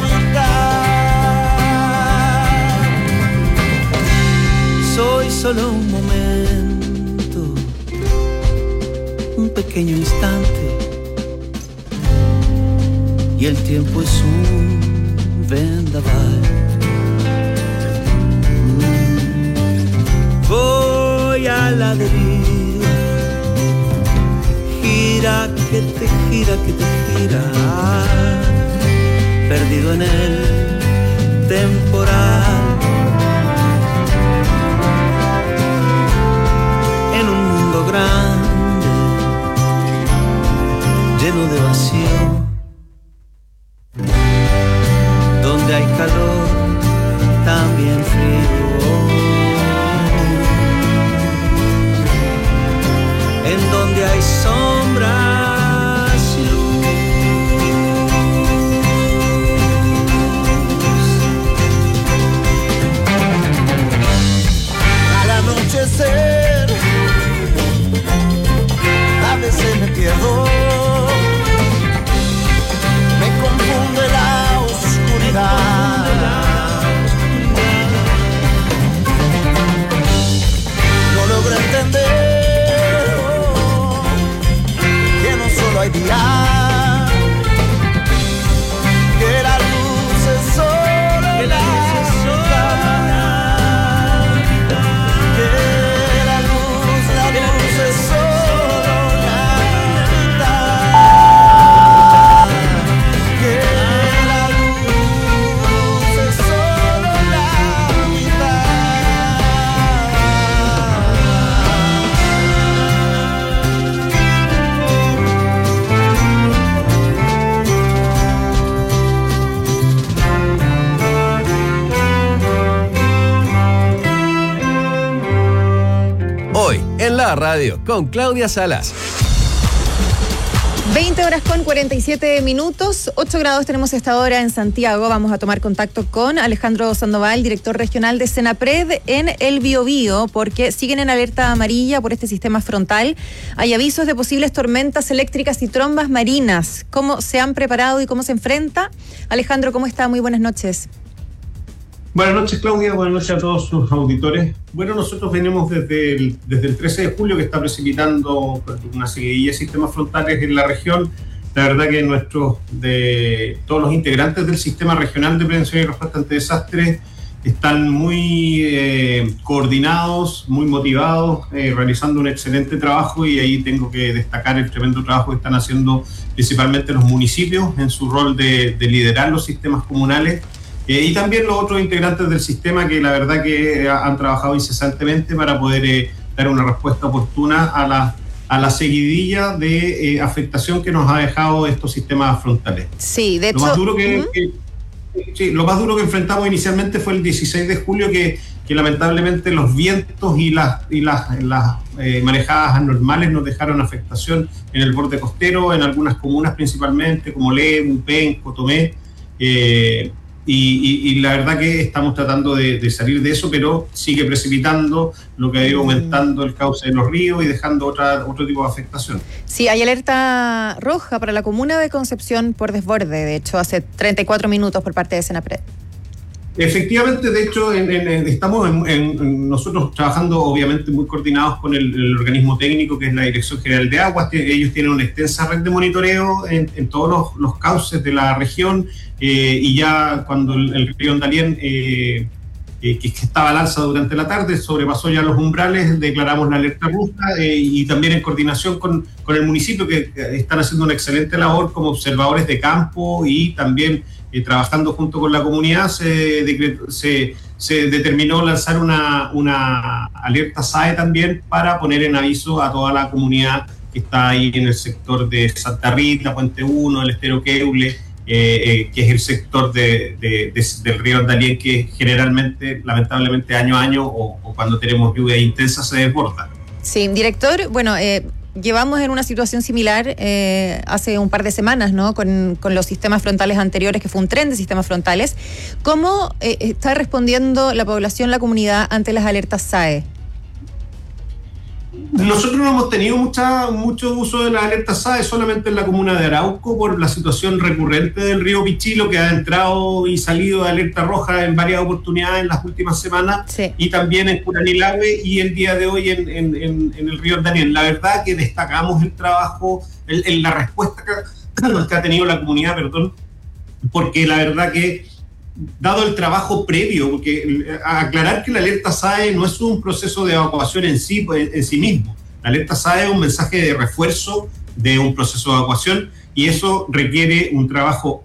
mitad. Soy solo un momento, un pequeño instante, y el tiempo es un vendaval. Mm. Voy a la deriva, gira que te gira, que te gira, perdido en el temporal. En un mundo grande, lleno de vacío, donde hay calor, también frío, en donde hay sombras y luz. Al anochecer, a veces me pierdo, me confunde la oscuridad. No logro entender oh, que no solo hay día, que la luz es solo la mitad, que la luz, la luz es solo la mitad, que la luz es solo la mitad. Hoy, en la radio, con Claudia Salas. veinte horas con cuarenta y siete minutos, ocho grados tenemos a esta hora en Santiago. Vamos a tomar contacto con Alejandro Sandoval, director regional de Senapred en el Biobío, porque siguen en alerta amarilla por este sistema frontal. Hay avisos de posibles tormentas eléctricas y trombas marinas. ¿Cómo se han preparado y cómo se enfrenta? Alejandro, ¿cómo está? Muy buenas noches. Buenas noches, Claudia. Buenas noches a todos sus auditores. Bueno, nosotros venimos desde el, desde el trece de julio que está precipitando una seguidilla de sistemas frontales en la región. La verdad que nuestros, de todos los integrantes del Sistema Regional de Prevención y Respuesta ante Desastres están muy eh, coordinados, muy motivados, eh, realizando un excelente trabajo, y ahí tengo que destacar el tremendo trabajo que están haciendo principalmente los municipios en su rol de, de liderar los sistemas comunales. Eh, y también los otros integrantes del sistema que la verdad que han trabajado incesantemente para poder eh, dar una respuesta oportuna a la, a la seguidilla de eh, afectación que nos ha dejado estos sistemas frontales. Sí, de lo hecho... Más duro que, uh-huh. que, sí, lo más duro que enfrentamos inicialmente fue el dieciséis de julio, que, que lamentablemente los vientos y las, y las, las eh, marejadas anormales nos dejaron afectación en el borde costero, en algunas comunas principalmente, como Lebu, Penco, Tomé. Eh, y, y, y la verdad que estamos tratando de, de salir de eso, pero sigue precipitando, lo que ha ido aumentando el cauce de los ríos y dejando otra, otro tipo de afectación. Sí, hay alerta roja para la comuna de Concepción por desborde, de hecho, hace treinta y cuatro minutos por parte de Senapred. Efectivamente, de hecho, en, en, estamos en, en, nosotros trabajando obviamente muy coordinados con el, el organismo técnico que es la Dirección General de Aguas, que ellos tienen una extensa red de monitoreo en, en todos los, los cauces de la región eh, y ya cuando el, el río Andalién, eh, eh, que, que estaba al alza durante la tarde, sobrepasó ya los umbrales, declaramos la alerta roja eh, y también en coordinación con, con el municipio que, que están haciendo una excelente labor como observadores de campo y también Eh, trabajando junto con la comunidad, se, decretó, se, se determinó lanzar una, una alerta S A E también para poner en aviso a toda la comunidad que está ahí en el sector de Santa Rita, Puente uno, el Estero Queule, eh, eh, que es el sector de, de, de, del río Andalién que generalmente, lamentablemente, año a año o, o cuando tenemos lluvias intensas se desborda. Sí, director, bueno, eh, llevamos en una situación similar eh, hace un par de semanas, ¿no? Con, con los sistemas frontales anteriores, que fue un tren de sistemas frontales. ¿Cómo eh, está respondiendo la población, la comunidad, ante las alertas S A E? Nosotros no hemos tenido mucha, mucho uso de las alertas S A E solamente en la comuna de Arauco por la situación recurrente del río Pichilo, que ha entrado y salido de alerta roja en varias oportunidades en las últimas semanas, sí. Y también en Curanilahue y el día de hoy en, en, en, en el río Andalién. La verdad que destacamos el trabajo, el, el, la respuesta que, que ha tenido la comunidad, perdón, porque la verdad que dado el trabajo previo, porque aclarar que la alerta S A E no es un proceso de evacuación en sí, en sí mismo. La alerta S A E es un mensaje de refuerzo de un proceso de evacuación y eso requiere un trabajo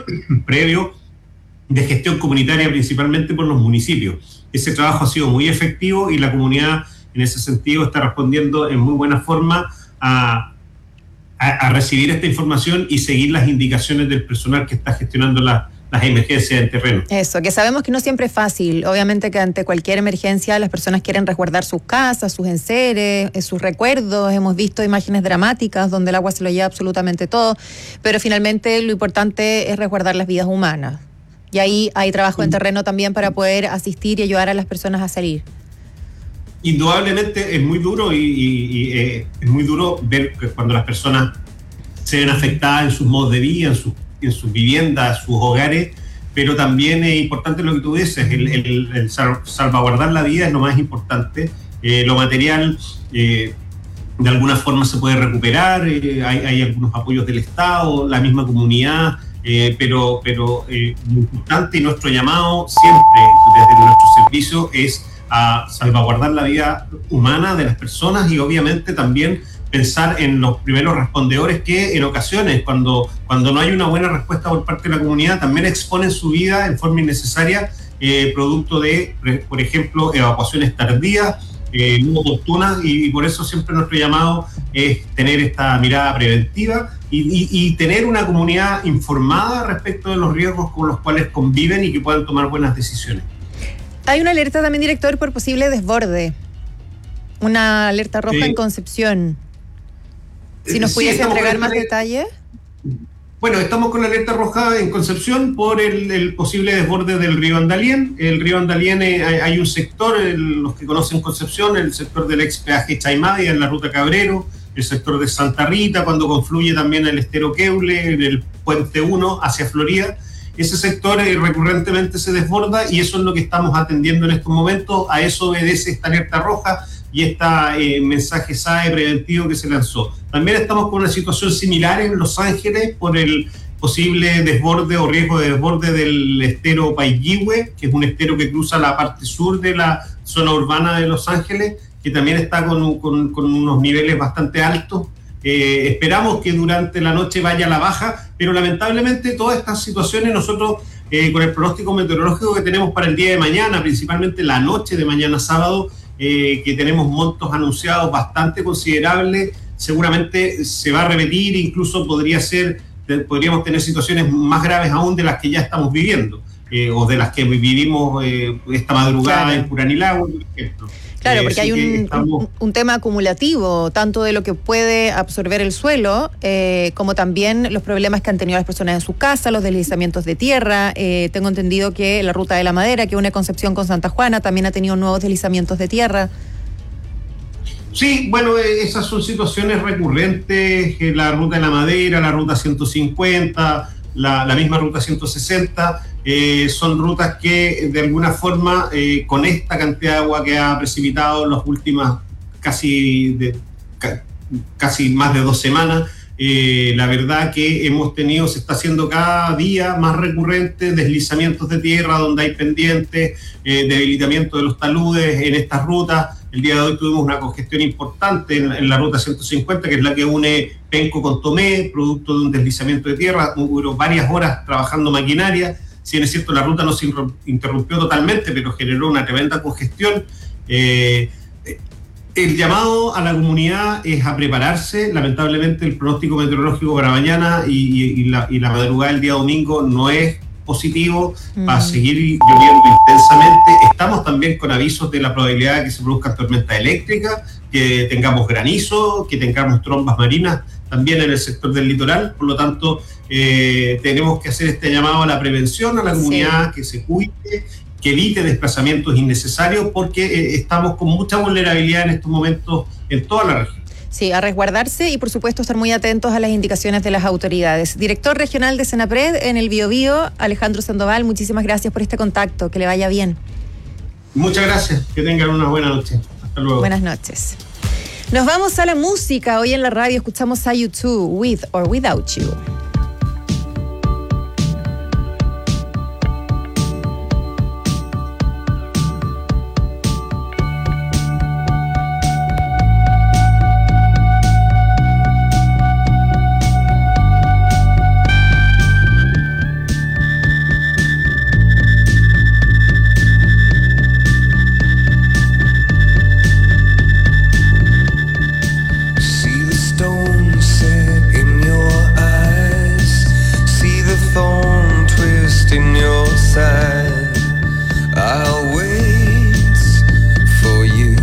previo de gestión comunitaria, principalmente por los municipios. Ese trabajo ha sido muy efectivo y la comunidad en ese sentido está respondiendo en muy buena forma a, a, a recibir esta información y seguir las indicaciones del personal que está gestionando la las emergencias en terreno. Eso, que sabemos que no siempre es fácil. Obviamente que ante cualquier emergencia las personas quieren resguardar sus casas, sus enseres, sus recuerdos. Hemos visto imágenes dramáticas donde el agua se lo lleva absolutamente todo, pero finalmente lo importante es resguardar las vidas humanas. Y ahí hay trabajo en terreno también para poder asistir y ayudar a las personas a salir. Indudablemente es muy duro y, y, y eh, es muy duro ver que cuando las personas se ven afectadas en sus modos de vida, en sus en sus viviendas, sus hogares, pero también es importante lo que tú dices, el, el, el salvaguardar la vida es lo más importante. Eh, lo material eh, de alguna forma se puede recuperar, eh, hay, hay algunos apoyos del Estado, la misma comunidad, eh, pero, pero eh, lo importante y nuestro llamado siempre desde nuestro servicio es a salvaguardar la vida humana de las personas y obviamente también pensar en los primeros respondedores que en ocasiones, cuando, cuando no hay una buena respuesta por parte de la comunidad, también exponen su vida en forma innecesaria, eh, producto de, por ejemplo, evacuaciones tardías, eh, no oportunas, y, y por eso siempre nuestro llamado es tener esta mirada preventiva y, y, y tener una comunidad informada respecto de los riesgos con los cuales conviven y que puedan tomar buenas decisiones. Hay una alerta también, director, por posible desborde. Una alerta roja sí. en Concepción. Si nos pudiese sí, entregar más detalles. Bueno, estamos con la alerta roja en Concepción por el, el posible desborde del río Andalién. El río Andalién, eh, hay, hay un sector, el, los que conocen Concepción, el sector del ex peaje Chaimadia en la ruta Cabrero, el sector de Santa Rita, cuando confluye también el Estero Queule, el Puente uno hacia Florida. Ese sector eh, recurrentemente se desborda y eso es lo que estamos atendiendo en estos momentos. A eso obedece esta alerta roja y este eh, mensaje S A E preventivo que se lanzó. También estamos con una situación similar en Los Ángeles por el posible desborde o riesgo de desborde del estero Paiguihue, que es un estero que cruza la parte sur de la zona urbana de Los Ángeles, que también está con, con, con unos niveles bastante altos. Eh, esperamos que durante la noche vaya a la baja, pero lamentablemente todas estas situaciones nosotros, eh, con el pronóstico meteorológico que tenemos para el día de mañana, principalmente la noche de mañana sábado, Eh, que tenemos montos anunciados bastante considerables, seguramente se va a repetir, incluso podría ser, podríamos tener situaciones más graves aún de las que ya estamos viviendo. eh, o de las que vivimos eh, esta madrugada Claro. en Puranilagua, por ejemplo. Claro, Eh, porque así hay que un, estamos- un, un tema acumulativo, tanto de lo que puede absorber el suelo, eh, como también los problemas que han tenido las personas en sus casas, los deslizamientos de tierra. Eh, tengo entendido que la ruta de la Madera, que une Concepción con Santa Juana, también ha tenido nuevos deslizamientos de tierra. Sí, bueno, eh, esas son situaciones recurrentes, eh, la ruta de la Madera, la ruta ciento cincuenta, la, la misma ruta ciento sesenta, eh, son rutas que de alguna forma, eh, con esta cantidad de agua que ha precipitado en las últimas casi, de, ca- casi más de dos semanas, eh, la verdad que hemos tenido, se está haciendo cada día más recurrente deslizamientos de tierra donde hay pendientes, eh, debilitamiento de los taludes en estas rutas. El día de hoy tuvimos una congestión importante en, en la ruta ciento cincuenta, que es la que une Penco con Tomé, producto de un deslizamiento de tierra. Hubo varias horas trabajando maquinaria. Si bien es cierto, la ruta no se inro- interrumpió totalmente, pero generó una tremenda congestión. Eh, el llamado a la comunidad es a prepararse. Lamentablemente, el pronóstico meteorológico para mañana y, y- y la, y la madrugada del día domingo no es positivo, Mm. va a seguir lloviendo intensamente. Estamos también con avisos de la probabilidad de que se produzcan tormentas eléctricas, que tengamos granizo, que tengamos trombas marinas también en el sector del litoral. Por lo tanto, eh, tenemos que hacer este llamado a la prevención, a la comunidad, que se cuide, que evite desplazamientos innecesarios, porque eh, estamos con mucha vulnerabilidad en estos momentos en toda la región. Sí, a resguardarse y por supuesto estar muy atentos a las indicaciones de las autoridades. Director regional de Senapred en el Biobío, Alejandro Sandoval, muchísimas gracias por este contacto, que le vaya bien. Muchas gracias, que tengan una buena noche. Hasta luego. Buenas noches. Nos vamos a la música. Hoy en la radio escuchamos a U dos, With or Without You. See the stone set in your eyes. See the thorn twist in your side. I'll wait for you.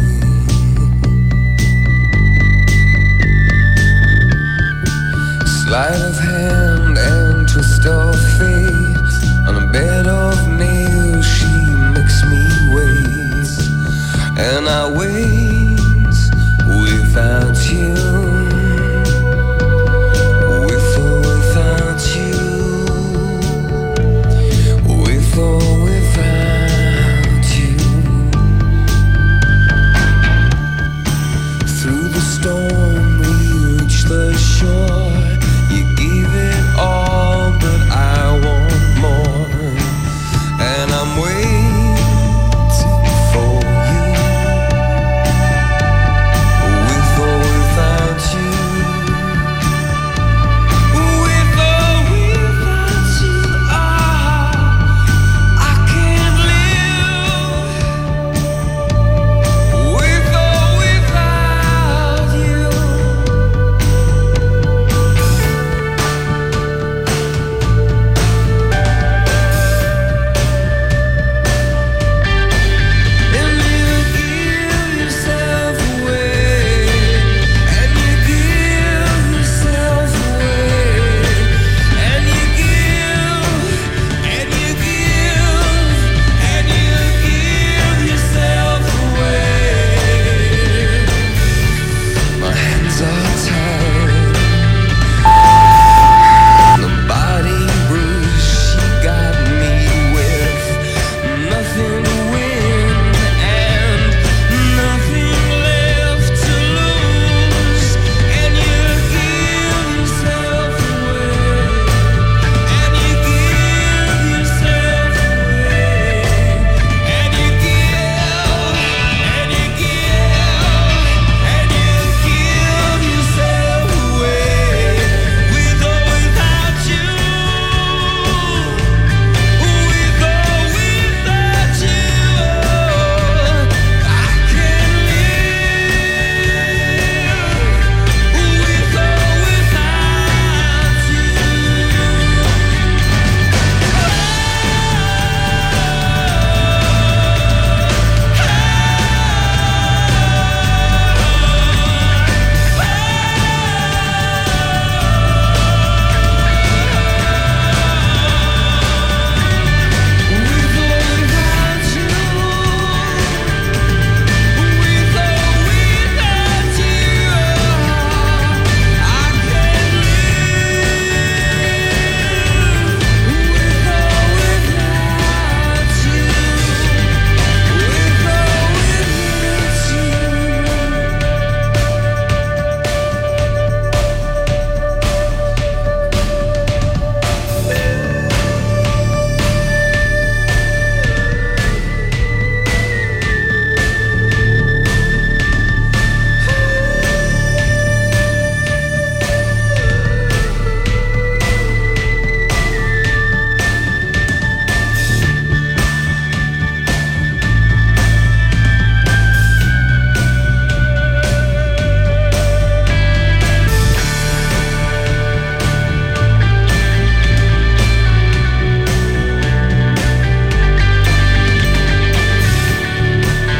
Sleight of hand and twist of fate. On a bed of nails, she makes me wait. And I wait.